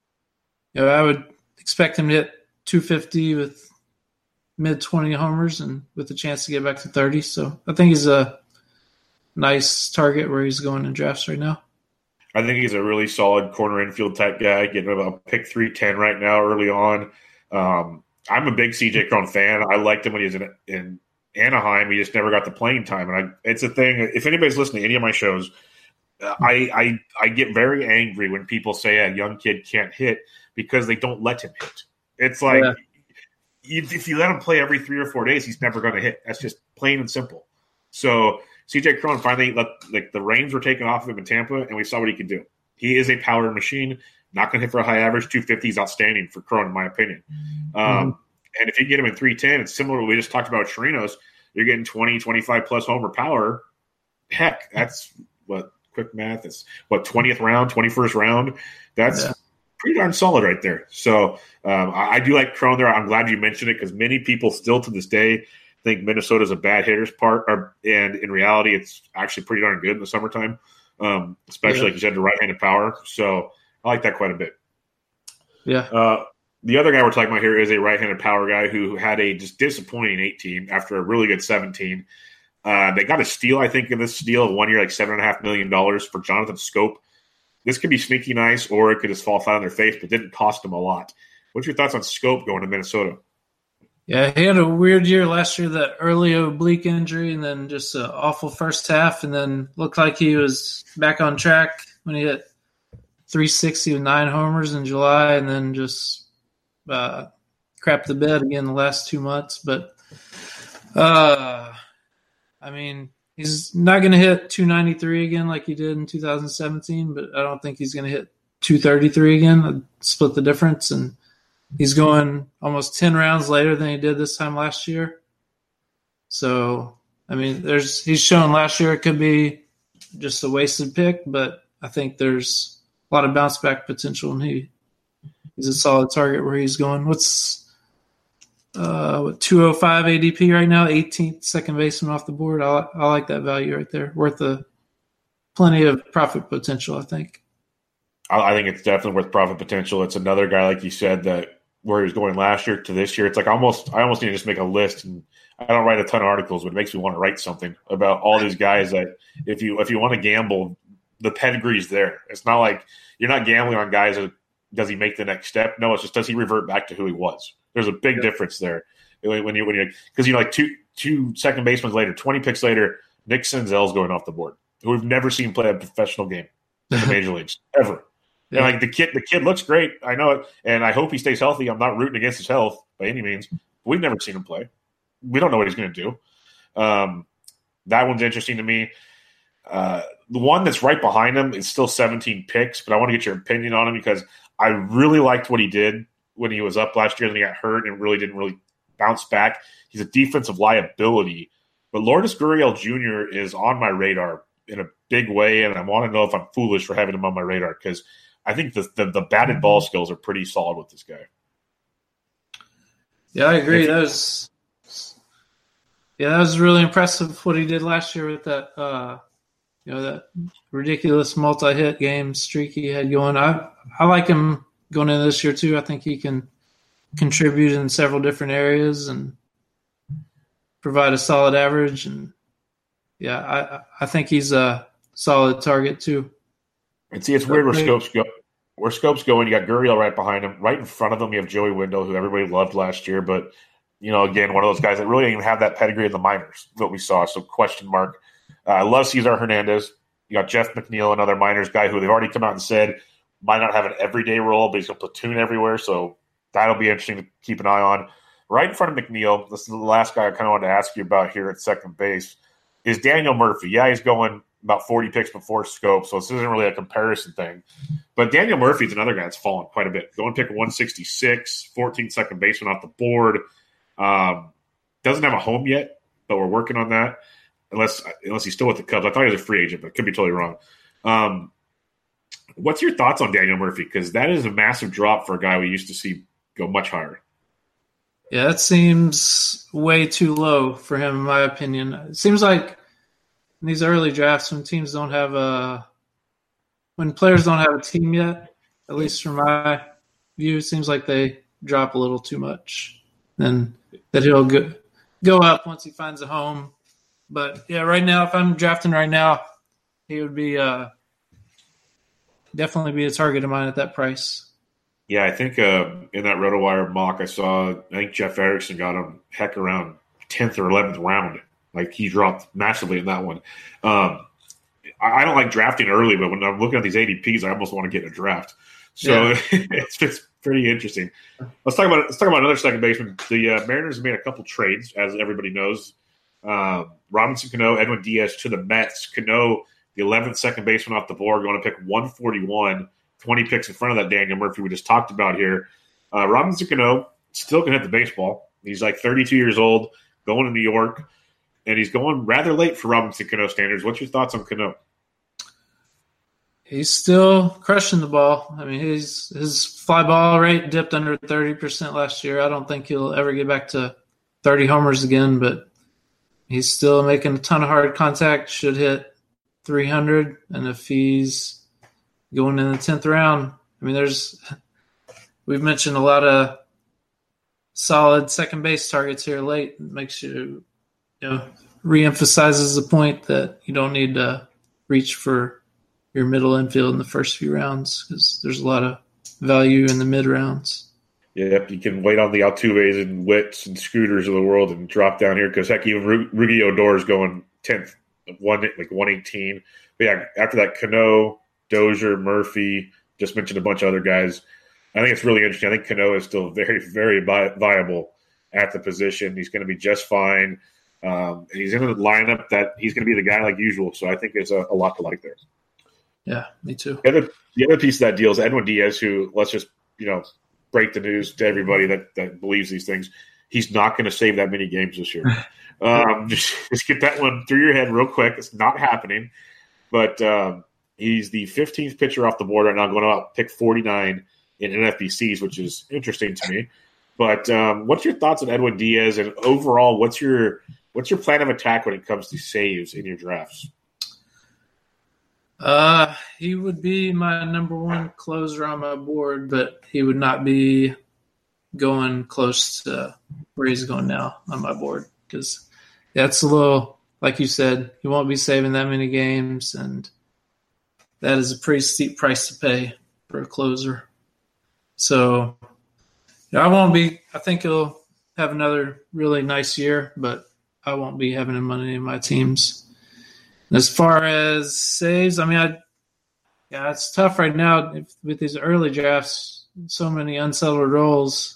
I would expect him to hit 250 with mid-20 homers and with a chance to get back to 30. So I think he's a nice target where he's going in drafts right now. I think he's a really solid corner infield type guy, getting about pick 310 right now early on. I'm a big CJ Cron fan. I liked him when he was in Anaheim. He just never got the playing time. And it's a thing. If anybody's listening to any of my shows, I get very angry when people say a young kid can't hit because they don't let him hit. It's like if you let him play every 3 or 4 days, he's never going to hit. That's just plain and simple. So CJ Cron finally the reins were taken off of him in Tampa, and we saw what he could do. He is a power machine. Not going to hit for a high average. 250 is outstanding for Cron, in my opinion. And if you get him in 310, it's similar to what we just talked about with Chirinos. You're getting 20, 25-plus homer power. Heck, that's quick math. It's 20th round, 21st round. That's pretty darn solid right there. So I do like Cron there. I'm glad you mentioned it because many people still to this day think Minnesota's a bad hitter's park, and in reality, it's actually pretty darn good in the summertime, especially like you said, the right-handed power. So I like that quite a bit. Yeah. The other guy we're talking about here is a right-handed power guy who had a just disappointing 18 after a really good 17. They got a steal, I think, in this deal of 1 year, like $7.5 million for Jonathan Scope. This could be sneaky nice, or it could just fall flat on their face, but didn't cost them a lot. What's your thoughts on Scope going to Minnesota? Yeah, he had a weird year last year, that early oblique injury, and then just an awful first half, and then looked like he was back on track when he hit 360 with 9 homers in July, and then just crapped the bed again the last 2 months. But, I mean, he's not going to hit 293 again like he did in 2017, but I don't think he's going to hit 233 again. I'd split the difference, and he's going almost 10 rounds later than he did this time last year. So, I mean, he's shown last year it could be just a wasted pick, but I think there's a lot of bounce back potential, and he's a solid target where he's going. What's 205 ADP right now, 18th second baseman off the board. I like that value right there. Worth plenty of profit potential, I think. I think it's definitely worth profit potential. It's another guy, like you said, that where he was going last year to this year. It's like I almost need to just make a list, and I don't write a ton of articles, but it makes me want to write something about all these guys that if you want to gamble, the pedigree's there. It's not like you're not gambling on guys that does he make the next step? No, it's just does he revert back to who he was? There's a big difference there when you because like two second basemen later, 20 picks later, Nick Senzel's going off the board, who we've never seen play a professional game in the major leagues ever. Yeah. And like the kid looks great. I know it, and I hope he stays healthy. I'm not rooting against his health by any means. We've never seen him play. We don't know what he's going to do. That one's interesting to me. The one that's right behind him is still 17 picks, but I want to get your opinion on him because I really liked what he did when he was up last year. Then he got hurt and really didn't bounce back. He's a defensive liability, but Lourdes Gurriel Jr. is on my radar in a big way, and I want to know if I'm foolish for having him on my radar because I think the batted ball skills are pretty solid with this guy. Yeah, I agree. That was really impressive what he did last year with that that ridiculous multi-hit game streak he had going. I like him going into this year too. I think he can contribute in several different areas and provide a solid average. And I think he's a solid target too. And see, it's weird where Scope's go. Where Scope's going, you got Gurriel right behind him. Right in front of him, you have Joey Wendell, who everybody loved last year. But, again, one of those guys that really didn't even have that pedigree in the minors that we saw. So, question mark. I love Cesar Hernandez. You got Jeff McNeil, another minors guy who they've already come out and said might not have an everyday role, but he's going to platoon everywhere. So, that'll be interesting to keep an eye on. Right in front of McNeil, this is the last guy I kind of wanted to ask you about here at second base, is Daniel Murphy. Yeah, he's going about 40 picks before Scope, so this isn't really a comparison thing. But Daniel Murphy's another guy that's fallen quite a bit. Going pick 166, 14th second baseman off the board. Doesn't have a home yet, but we're working on that. unless he's still with the Cubs. I thought he was a free agent, but could be totally wrong. What's your thoughts on Daniel Murphy? Because that is a massive drop for a guy we used to see go much higher. Yeah, that seems way too low for him, in my opinion. It seems like in these early drafts, when players don't have a team yet, at least from my view, it seems like they drop a little too much. And that he'll go up once he finds a home. But yeah, right now, if I'm drafting right now, he would be definitely be a target of mine at that price. Yeah, I think in that RotoWire mock I think Jeff Erickson got him around 10th or 11th round. Like he dropped massively in that one. I don't like drafting early, but when I'm looking at these ADPs, I almost want to get a draft. So it's pretty interesting. Let's talk about another second baseman. The Mariners have made a couple trades, as everybody knows. Robinson Cano, Edwin Diaz to the Mets. Cano, the 11th second baseman off the board, going to pick 141, 20 picks in front of that Daniel Murphy we just talked about here. Robinson Cano still can hit the baseball. He's like 32 years old, going to New York, and he's going rather late for Robinson Cano standards. What's your thoughts on Cano? He's still crushing the ball. I mean, his fly ball rate dipped under 30% last year. I don't think he'll ever get back to 30 homers again, but he's still making a ton of hard contact, should hit 300. And if he's going in the 10th round, I mean, we've mentioned a lot of solid second base targets here late. It makes you reemphasizes the point that you don't need to reach for your middle infield in the first few rounds because there's a lot of value in the mid rounds. Yep, you can wait on the Altuves and Wits and Scooters of the world and drop down here because heck, even Rugi Odor is going 10th, 118. But yeah, after that, Cano, Dozier, Murphy, just mentioned a bunch of other guys. I think it's really interesting. I think Cano is still very, very viable at the position. He's going to be just fine. He's in a lineup that he's going to be the guy like usual. So I think there's a lot to like there. Yeah, me too. The other piece of that deal is Edwin Diaz, who let's just break the news to everybody that believes these things. He's not going to save that many games this year. Just get that one through your head real quick. It's not happening. But he's the 15th pitcher off the board right now, going out pick 49 in NFBCs, which is interesting to me. But what's your thoughts on Edwin Diaz, and overall, what's your plan of attack when it comes to saves in your drafts? He would be my number one closer on my board, but he would not be going close to where he's going now on my board because that's a little, like you said, he won't be saving that many games, and that is a pretty steep price to pay for a closer. So I think he'll have another really nice year, but I won't be having him on any of my teams. As far as saves, I mean, it's tough right now with these early drafts. So many unsettled roles.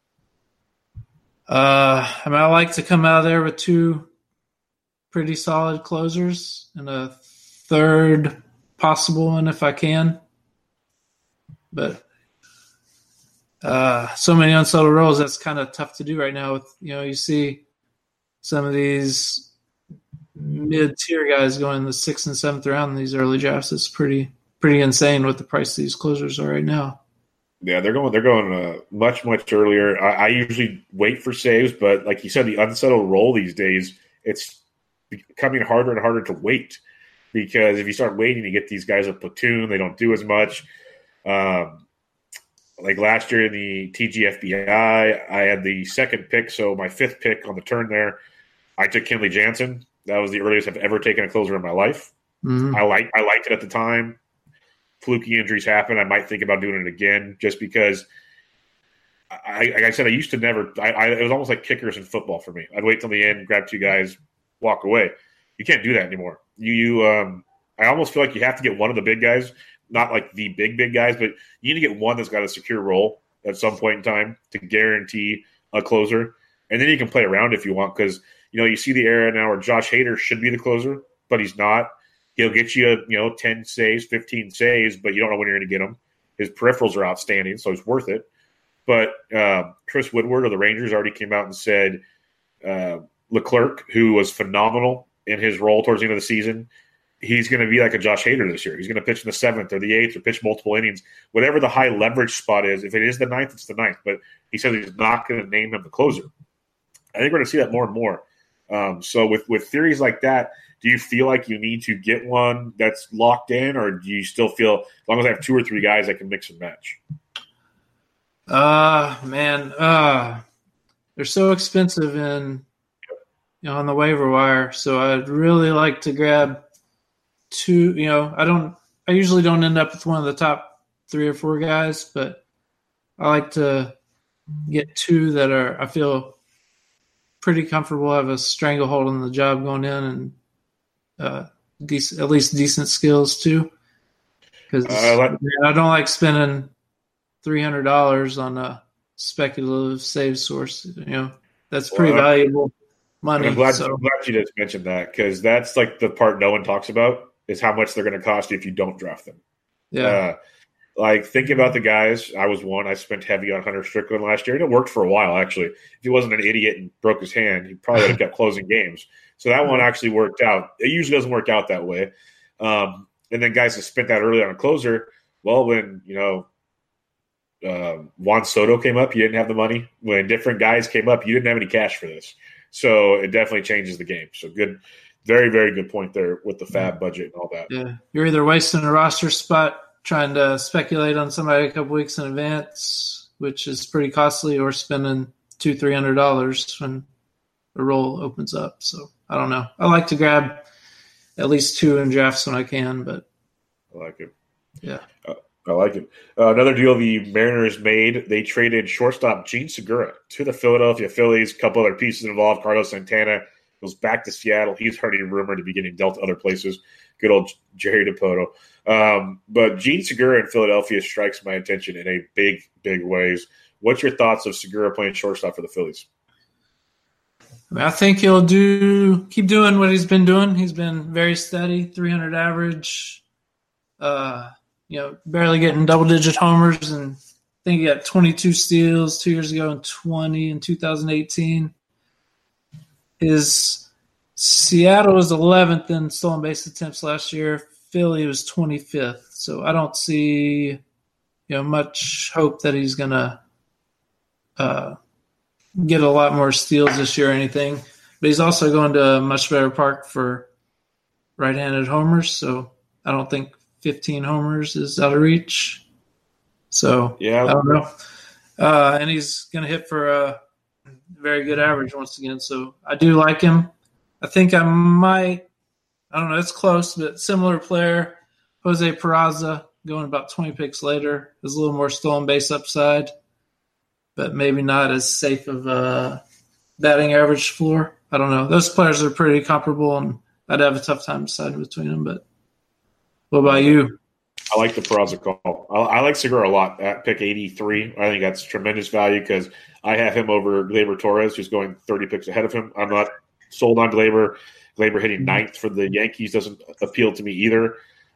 I like to come out of there with two pretty solid closers and a third possible one if I can. But so many unsettled roles, that's kind of tough to do right now. With you see some of these mid-tier guys going in the 6th and 7th round in these early drafts. It's pretty insane what the price of these closers are right now. Yeah, they're going much, much earlier. I usually wait for saves, but like you said, the unsettled role these days, it's becoming harder and harder to wait because if you start waiting to get these guys a platoon, they don't do as much. Like last year in the TGFBI, I had the 2nd pick, so my 5th pick on the turn there, I took Kenley Jansen. That was the earliest I've ever taken a closer in my life. Mm-hmm. I liked it at the time. Fluky injuries happen. I might think about doing it again just because, like I said, I used to never – it was almost like kickers in football for me. I'd wait till the end, grab 2 guys, walk away. You can't do that anymore. I almost feel like you have to get one of the big guys, not like the big guys, but you need to get one that's got a secure role at some point in time to guarantee a closer. And then you can play around if you want because – you see the era now where Josh Hader should be the closer, but he's not. He'll get you, 10 saves, 15 saves, but you don't know when you're going to get him. His peripherals are outstanding, so it's worth it. But Chris Woodward of the Rangers already came out and said Leclerc, who was phenomenal in his role towards the end of the season, he's going to be like a Josh Hader this year. He's going to pitch in the 7th or the 8th or pitch multiple innings, whatever the high leverage spot is. If it is the 9th, it's the 9th. But he says he's not going to name him the closer. I think we're going to see that more and more. So with theories like that, do you feel like you need to get one that's locked in, or do you still feel as long as I have 2 or 3 guys I can mix and match? They're so expensive on the waiver wire. So I'd really like to grab 2. I usually don't end up with one of the top 3 or 4 guys, but I like to get 2 that I feel pretty comfortable, have a stranglehold on the job going in, and at least decent skills too. Because I don't like spending $300 on a speculative save source. That's pretty valuable money. I'm glad you just mentioned that, because that's like the part no one talks about is how much they're going to cost you if you don't draft them. Yeah. Like, thinking about the guys, I spent heavy on Hunter Strickland last year, and it worked for a while, actually. If he wasn't an idiot and broke his hand, he probably would have kept closing games. So that one actually worked out. It usually doesn't work out that way. And then guys that spent that early on a closer, well, when, Juan Soto came up, you didn't have the money. When different guys came up, you didn't have any cash for this. So it definitely changes the game. So good, very, very good point there with the fab budget and all that. Yeah, you're either wasting a roster spot trying to speculate on somebody a couple weeks in advance, which is pretty costly, or spending $200-$300 when the role opens up. So I don't know. I like to grab at least 2 in drafts when I can, but I like it. Yeah. I like it. Another deal the Mariners made, they traded shortstop Gene Segura to the Philadelphia Phillies. A couple other pieces involved. Carlos Santana goes back to Seattle. He's already rumored to be getting dealt to other places. Good old Jerry DiPoto. But Gene Segura in Philadelphia strikes my attention in a big, big ways. What's your thoughts of Segura playing shortstop for the Phillies? I think he'll keep doing what he's been doing. He's been very steady, 300 average, barely getting double-digit homers, and I think he got 22 steals 2 years ago and 20 in 2018. His Seattle was 11th in stolen base attempts last year. Philly was 25th. So I don't see much hope that he's going to get a lot more steals this year or anything. But he's also going to a much better park for right-handed homers, so I don't think 15 homers is out of reach. So yeah, I don't know. And he's going to hit for a very good average once again. So I do like him. I think I might – I don't know. It's close, but similar player, Jose Peraza, going about 20 picks later. There's a little more stolen base upside, but maybe not as safe of a batting average floor. I don't know. Those players are pretty comparable, and I'd have a tough time deciding between them. But what about you? I like the Peraza call. I like Segura a lot at pick 83. I think that's tremendous value because I have him over Gleyber Torres, who's going 30 picks ahead of him. I'm not sold on Gleyber. Gleyber hitting 9th for the Yankees doesn't appeal to me either.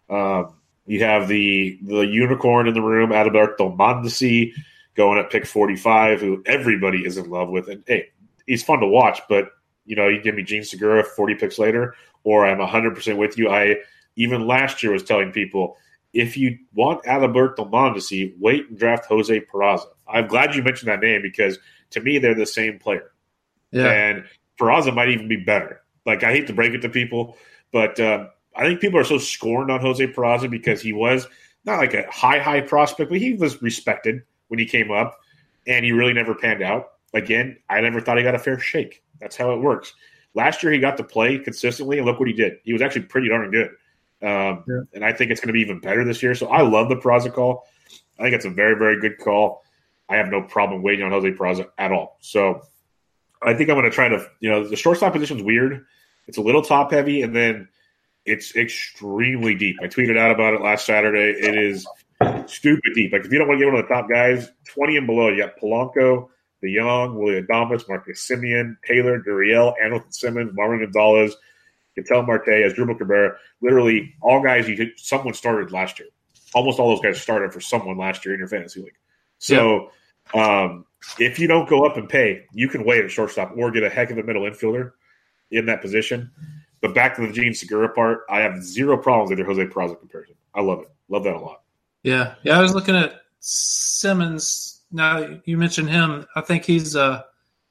You have the unicorn in the room, Adalberto Mondesi, going at pick 45, who everybody is in love with. And, hey, he's fun to watch, but, you give me Gene Segura 40 picks later, or I'm 100% with you. I, even last year, was telling people, if you want Adalberto Mondesi, wait and draft Jose Peraza. I'm glad you mentioned that name because, to me, they're the same player. Yeah. And Peraza might even be better. Like, I hate to break it to people, but I think people are so scorned on Jose Peraza because he was not like a high prospect, but he was respected when he came up, and he really never panned out. Again, I never thought he got a fair shake. That's how it works. Last year, he got to play consistently, and look what he did. He was actually pretty darn good. And I think it's going to be even better this year. So I love the Peraza call. I think it's a very, very good call. I have no problem waiting on Jose Peraza at all. So I think I'm going to try to, the shortstop position is weird. It's a little top heavy, and then it's extremely deep. I tweeted out about it last Saturday. It is stupid deep. Like, if you don't want to get one of the top guys, 20 and below, you got Polanco, DeYoung, Willie Adames, Marcus Semien, Taylor, Gurriel, Anderson Simmons, Marvin Gonzalez, Ketel Marte, Asdrubal Cabrera. Literally all guys someone started last year. Almost all those guys started for someone last year in your fantasy league. So if you don't go up and pay, you can wait at shortstop or get a heck of a middle infielder in that position. But back to the Gene Segura part, I have zero problems with their Jose Peraza comparison. I love it. Love that a lot. Yeah. I was looking at Simmons. Now you mentioned him. I think he's I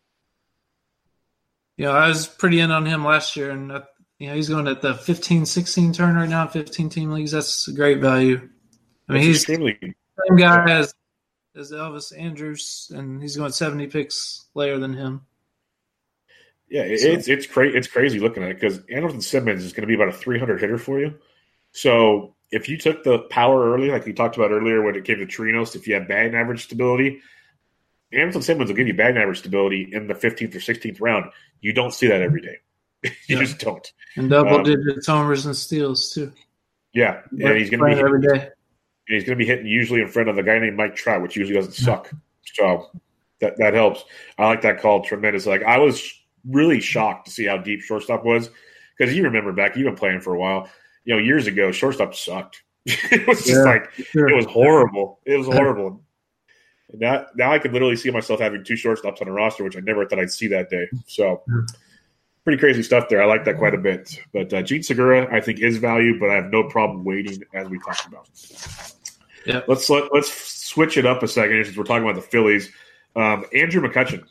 was pretty in on him last year, and he's going at the 15-16 turn right now, 15-team leagues. That's a great value. I mean, he's extremely the same guy as Elvis Andrews, and he's going 70 picks later than him. Yeah, it's crazy looking at it because Andrelton Simmons is going to be about a 300 hitter for you. So if you took the power early, like we talked about earlier when it came to Torinos, if you have batting average stability, Andrelton Simmons will give you batting average stability in the 15th or 16th round. You don't see that every day. You just don't. And double-digit homers and steals too. Yeah, and he's going to be every day. And he's going to be hitting usually in front of a guy named Mike Trout, which usually doesn't suck. So that helps. I like that call tremendously. Like I was really shocked to see how deep shortstop was because you remember back, you've been playing for a while. Years ago, shortstop sucked. It was just It was horrible. It was horrible. And now I could literally see myself having two shortstops on a roster, which I never thought I'd see that day. So pretty crazy stuff there. I like that quite a bit. But Gene Segura, I think, is value, but I have no problem waiting as we talked about. Yeah. Let's switch it up a second since we're talking about the Phillies. Andrew McCutchen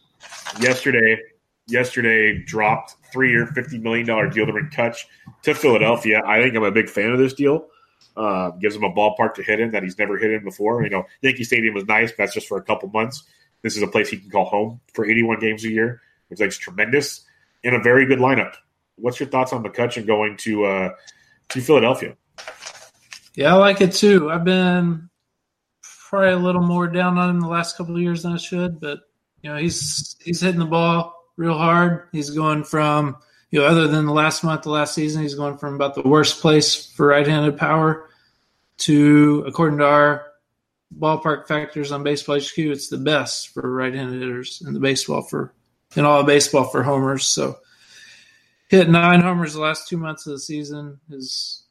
yesterday dropped 3-year, $50 million deal to bring Kutch to Philadelphia. I think I'm a big fan of this deal. Gives him a ballpark to hit in that he's never hit in before. Yankee Stadium was nice, but that's just for a couple months. This is a place he can call home for 81 games a year, which I think is tremendous, and a very good lineup. What's your thoughts on McCutchen going to Philadelphia? Yeah, I like it too. I've been probably a little more down on him the last couple of years than I should, but he's hitting the ball real hard. He's going from other than the last season, he's going from about the worst place for right-handed power to, according to our ballpark factors on Baseball HQ, it's the best for right-handed hitters in all of baseball for homers. So hit 9 homers the last 2 months of the season. His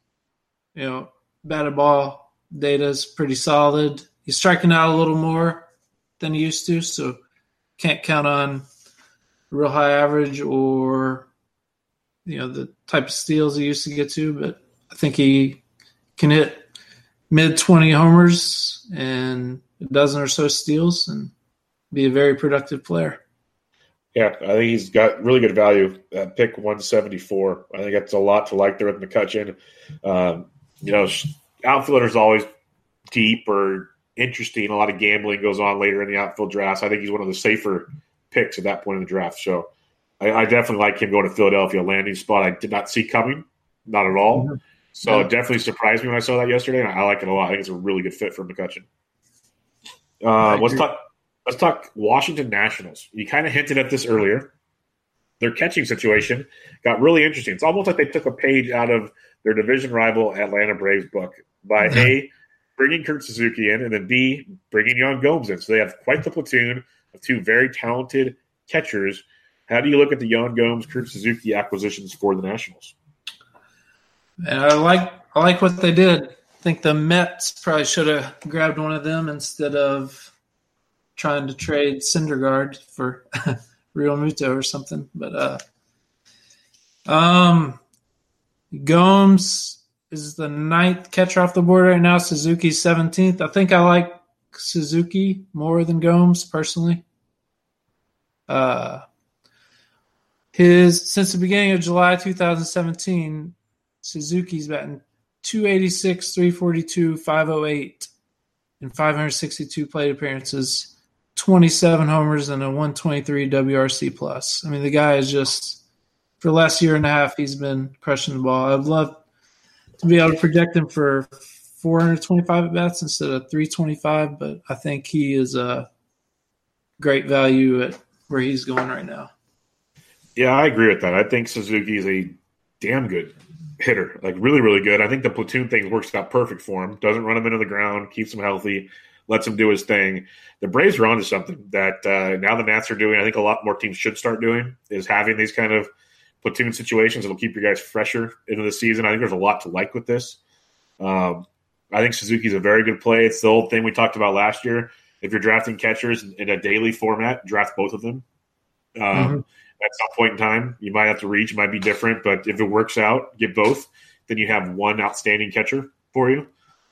batted ball data is pretty solid. He's striking out a little more than he used to, so can't count on real high average or the type of steals he used to get to, but I think he can hit mid-20 homers and a dozen or so steals and be a very productive player. Yeah, I think he's got really good value at pick 174. I think that's a lot to like there with McCutchen. Outfielders always deep or interesting. A lot of gambling goes on later in the outfield drafts. I think he's one of the safer picks at that point in the draft. So I definitely like him going to Philadelphia, a landing spot I did not see coming, not at all. Mm-hmm. So it definitely surprised me when I saw that yesterday, and I like it a lot. I think it's a really good fit for McCutchen. Let's talk Washington Nationals. You kind of hinted at this earlier. Their catching situation got really interesting. It's almost like they took a page out of their division rival Atlanta Braves book by A, bringing Kurt Suzuki in, and then B, bringing Yan Gomes in. So they have quite the platoon of two very talented catchers. How do you look at the Yan Gomes, Kurt Suzuki acquisitions for the Nationals? And I like what they did. I think the Mets probably should have grabbed one of them instead of trying to trade Syndergaard for Real Muto or something. But Gomes is the 9th catcher off the board right now. Suzuki's 17th. I think I like Suzuki more than Gomes personally. Since the beginning of July 2017, Suzuki's batting .286, .342, .508 in 562 plate appearances, 27 homers, and a 123 WRC plus. I mean, the guy is just, for the last year and a half, he's been crushing the ball. I'd love to be able to project him for 425 at bats instead of 325, but I think he is a great value at where he's going right now. Yeah, I agree with that. I think Suzuki is a damn good hitter, like really, really good. I think the platoon thing works out perfect for him. Doesn't run him into the ground, keeps him healthy, lets him do his thing. The Braves are onto something that now the Nats are doing. I think a lot more teams should start doing is having these kind of platoon situations. It'll keep your guys fresher into the season. I think there's a lot to like with this. I think Suzuki's a very good play. It's the old thing we talked about last year. If you're drafting catchers in a daily format, draft both of them. at some point in time. You might have to reach, might be different, but if it works out, get both. Then you have one outstanding catcher for you.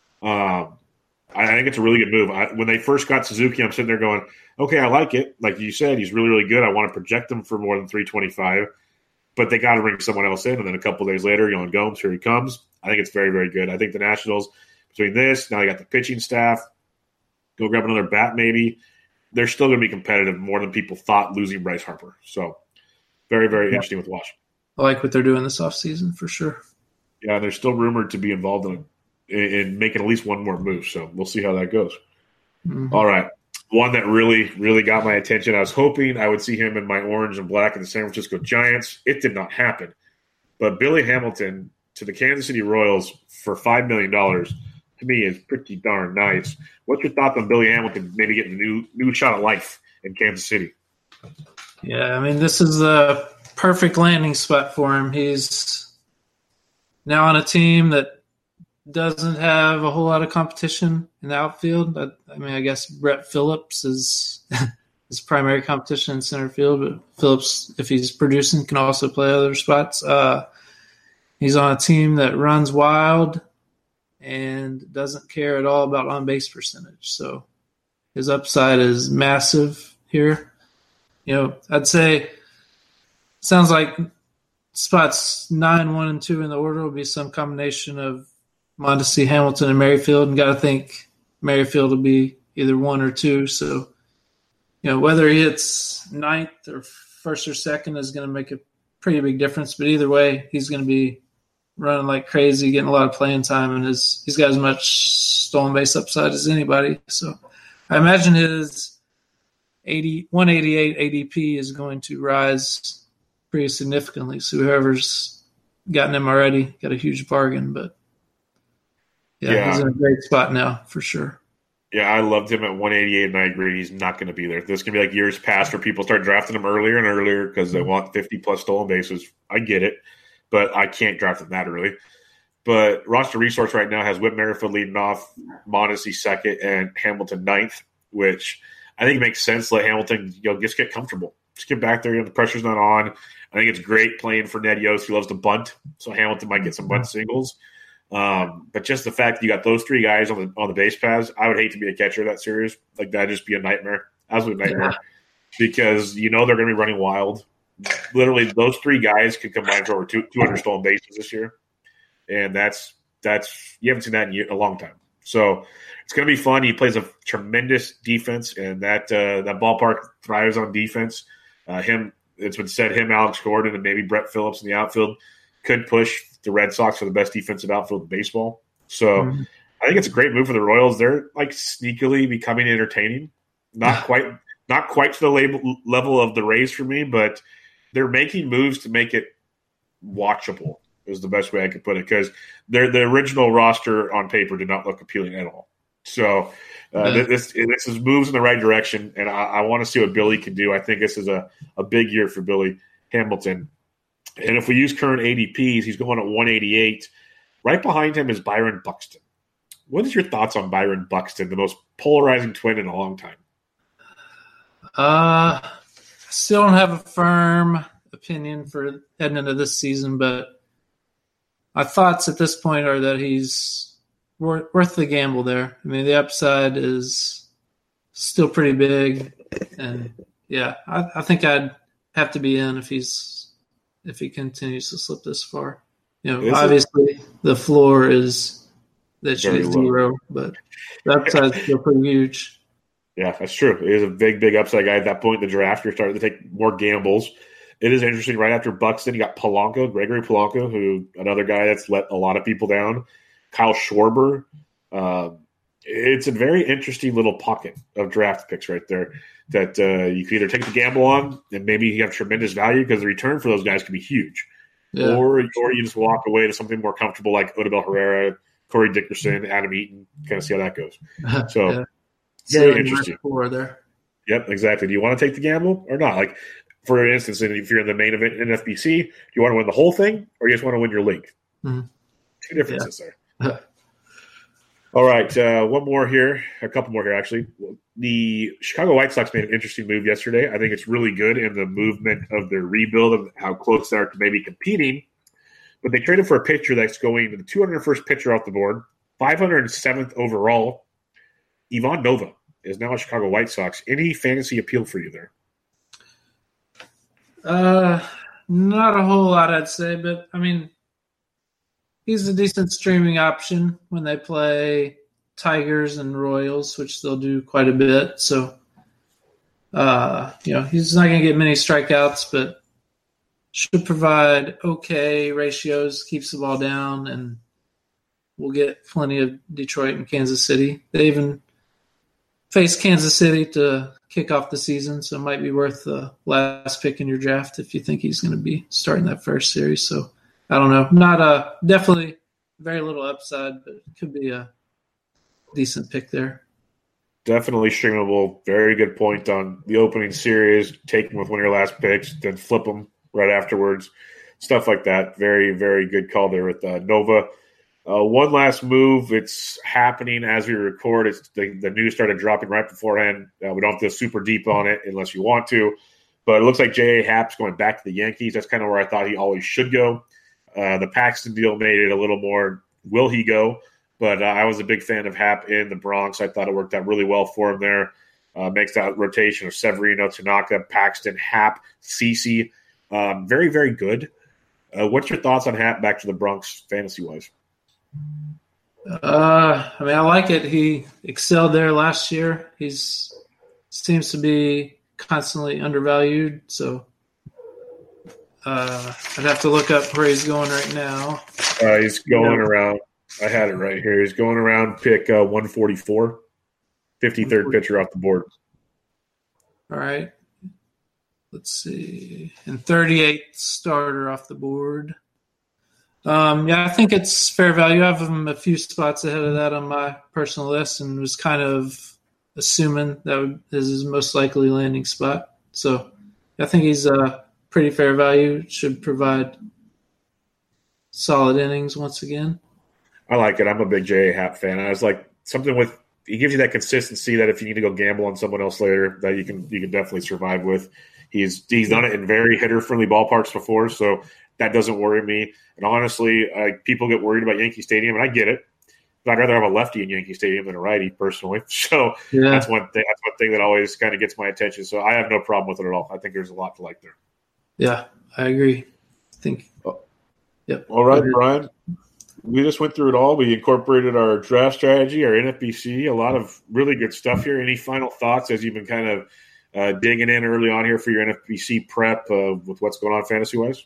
I think it's a really good move. When they first got Suzuki, I'm sitting there going, okay, I like it. Like you said, he's really, really good. I want to project him for more than 325, but they got to bring someone else in. And then a couple of days later, Yohan Gomes, here he comes. I think it's very, very good. I think the Nationals, between this, now they got the pitching staff, go grab another bat maybe. They're still going to be competitive more than people thought losing Bryce Harper. So very, very interesting with Washington. I like what they're doing this offseason for sure. Yeah, they're still rumored to be involved in making at least one more move. So we'll see how that goes. Mm-hmm. All right. One that really, really got my attention. I was hoping I would see him in my orange and black in the San Francisco Giants. It did not happen. But Billy Hamilton to the Kansas City Royals for $5 million to me is pretty darn nice. What's your thoughts on Billy Hamilton maybe getting a new shot at life in Kansas City? Yeah, I mean, this is the perfect landing spot for him. He's now on a team that doesn't have a whole lot of competition in the outfield. I mean, I guess Brett Phillips is his primary competition in center field, but Phillips, if he's producing, can also play other spots. He's on a team that runs wild and doesn't care at all about on-base percentage. So his upside is massive here. You know, I'd say sounds like spots 9, 1, and 2 in the order will be some combination of Mondesi, Hamilton, and Merrifield, and got to think Merrifield will be either 1 or 2. So, you know, whether he hits ninth or first or second is going to make a pretty big difference. But either way, he's going to be running like crazy, getting a lot of playing time, and he's got as much stolen base upside as anybody. So I imagine his 188 ADP is going to rise pretty significantly. So whoever's gotten him already got a huge bargain, but yeah, he's in a great spot now for sure. Yeah, I loved him at 188, and I agree he's not going to be there. This is going to be like years past where people start drafting him earlier and earlier because they want 50-plus stolen bases. I get it, but I can't draft him that early. But roster resource right now has Whit Merrifield leading off, Mondesi second, and Hamilton ninth, which I think makes sense. Let Hamilton just get comfortable. Just get back there. The pressure's not on. I think it's great playing for Ned Yost, who loves to bunt, so Hamilton might get some bunt singles. But just the fact that you got those three guys on the base paths, I would hate to be a catcher of that series. Like, that'd just be a nightmare. Absolute nightmare. Because they're going to be running wild. Literally, those three guys could combine for over 200 stolen bases this year. And that's you haven't seen that in a long time. So it's going to be fun. He plays a tremendous defense, and that ballpark thrives on defense. It's been said Alex Gordon, and maybe Brett Phillips in the outfield could push the Red Sox for the best defensive outfield in baseball. So I think it's a great move for the Royals. They're like sneakily becoming entertaining. Not quite to the level of the Rays for me, but they're making moves to make it watchable is the best way I could put it, because the original roster on paper did not look appealing at all. So this is moves in the right direction, and I want to see what Billy can do. I think this is a big year for Billy Hamilton. And if we use current ADPs, he's going at 188. Right behind him is Byron Buxton. What is your thoughts on Byron Buxton, the most polarizing twin in a long time? Still don't have a firm opinion for heading into this season, but my thoughts at this point are that he's worth the gamble there. I mean, the upside is still pretty big, and yeah, I think I'd have to be in if he continues to slip this far. Obviously the floor is that you get zero, but the upside is still pretty huge. Yeah, that's true. It is a big, big upside guy. At that point in the draft, you're starting to take more gambles. It is interesting. Right after Buxton, you got Gregory Polanco, who another guy that's let a lot of people down. Kyle Schwarber. It's a very interesting little pocket of draft picks right there that you can either take the gamble on and maybe you have tremendous value because the return for those guys can be huge. Yeah. Or you just walk away to something more comfortable like Odubel Herrera, Corey Dickerson, Adam Eaton, kind of see how that goes. So very interesting. There. Yep, exactly. Do you want to take the gamble or not? Like, for instance, if you're in the main event in NFBC, do you want to win the whole thing or you just want to win your league? Mm-hmm. Two differences there. All right, one more here, a couple more here actually. the Chicago White Sox made an interesting move yesterday. I think it's really good in the movement of their rebuild and how close they are to maybe competing. But they traded for a pitcher that's going to the 201st pitcher off the board, 507th overall. Ivan Nova is now a Chicago White Sox. Any fantasy appeal for you there? Not a whole lot, I'd say. But, I mean, he's a decent streaming option when they play Tigers and Royals, which they'll do quite a bit. So, he's not going to get many strikeouts, but should provide okay ratios, keeps the ball down, and we'll get plenty of Detroit and Kansas City. They even face Kansas City to kick off the season, so it might be worth the last pick in your draft if you think he's going to be starting that first series. So, I don't know. Definitely very little upside, but it could be a decent pick there. Definitely streamable. Very good point on the opening series. Take them with one of your last picks, then flip them right afterwards. Stuff like that. Very, very good call there with Nova. One last move. It's happening as we record. It's the news started dropping right beforehand. We don't have to go super deep on it unless you want to. But it looks like J.A. Happ's going back to the Yankees. That's kind of where I thought he always should go. The Paxton deal made it a little more, will he go? But I was a big fan of Happ in the Bronx. I thought it worked out really well for him there. Makes that rotation of Severino, Tanaka, Paxton, Happ, CeCe. Very, very good. What's your thoughts on Happ back to the Bronx fantasy-wise? I like it. He excelled there last year. He seems to be constantly undervalued. So I'd have to look up where he's going right now. He's going around. I had it right here. He's going around pick 144, 53rd pitcher off the board. All right. Let's see. And 38th starter off the board. I think it's fair value. I have him a few spots ahead of that on my personal list and was kind of assuming that is his most likely landing spot. So I think he's a pretty fair value. Should provide solid innings once again. I like it. I'm a big J.A. Happ fan. I was like something with he gives you that consistency that if you need to go gamble on someone else later, that you can definitely survive with. He's done it in very hitter friendly ballparks before, so that doesn't worry me. And honestly, people get worried about Yankee Stadium, and I get it. But I'd rather have a lefty in Yankee Stadium than a righty, personally. So That's one thing. That's one thing that always kind of gets my attention. So I have no problem with it at all. I think there's a lot to like there. Yeah, I agree. Yep. All right, Brian. We just went through it all. We incorporated our draft strategy, our NFBC, a lot of really good stuff here. Any final thoughts as you've been kind of digging in early on here for your NFBC prep with what's going on fantasy-wise?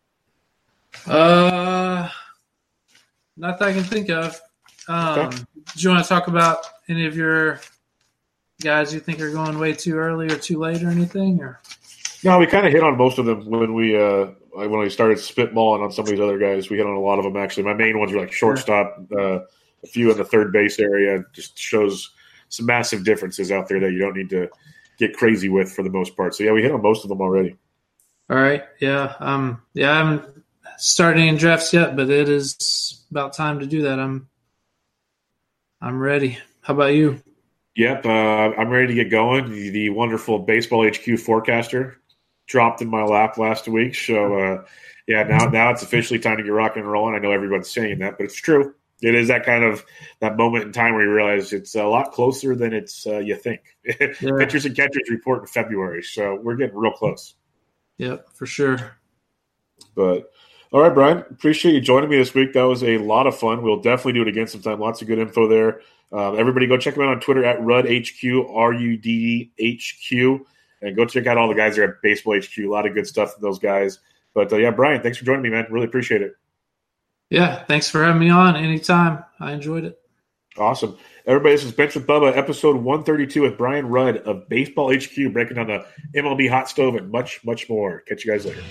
Not that I can think of. Okay. Do you want to talk about any of your guys you think are going way too early or too late or anything? Or no, we kind of hit on most of them when we started spitballing on some of these other guys. We hit on a lot of them, actually. My main ones were like shortstop, a few in the third base area. Just shows some massive differences out there that you don't need to get crazy with for the most part. So, yeah, we hit on most of them already. All right. Yeah. I haven't started any drafts yet, but it is about time to do that. I'm ready. How about you? Yep. I'm ready to get going. The wonderful Baseball HQ forecaster dropped in my lap last week. So, now it's officially time to get rocking and rolling. I know everyone's saying that, but it's true. It is that moment in time where you realize it's a lot closer than it's you think. Yeah. Pitchers and catchers report in February, so we're getting real close. Yep, for sure. But all right, Brian, appreciate you joining me this week. That was a lot of fun. We'll definitely do it again sometime. Lots of good info there. Everybody go check them out on Twitter at RUDHQ, RUDHQ, and go check out all the guys there at Baseball HQ. A lot of good stuff from those guys. But, Brian, thanks for joining me, man. Really appreciate it. Yeah, thanks for having me on anytime. I enjoyed it. Awesome. Everybody, this is Bench with Bubba, episode 132 with Brian Rudd of Baseball HQ, breaking down the MLB hot stove and much, much more. Catch you guys later.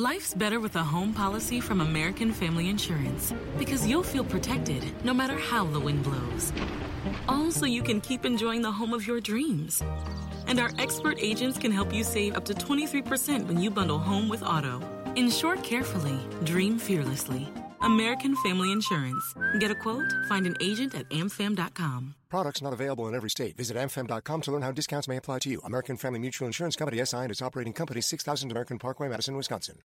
Life's better with a home policy from American Family Insurance because you'll feel protected no matter how the wind blows. All so you can keep enjoying the home of your dreams. And our expert agents can help you save up to 23% when you bundle home with auto. Insure carefully, dream fearlessly. American Family Insurance. Get a quote, find an agent at amfam.com. Products not available in every state. Visit amfam.com to learn how discounts may apply to you. American Family Mutual Insurance Company, SI and its operating company, 6000 American Parkway, Madison, Wisconsin.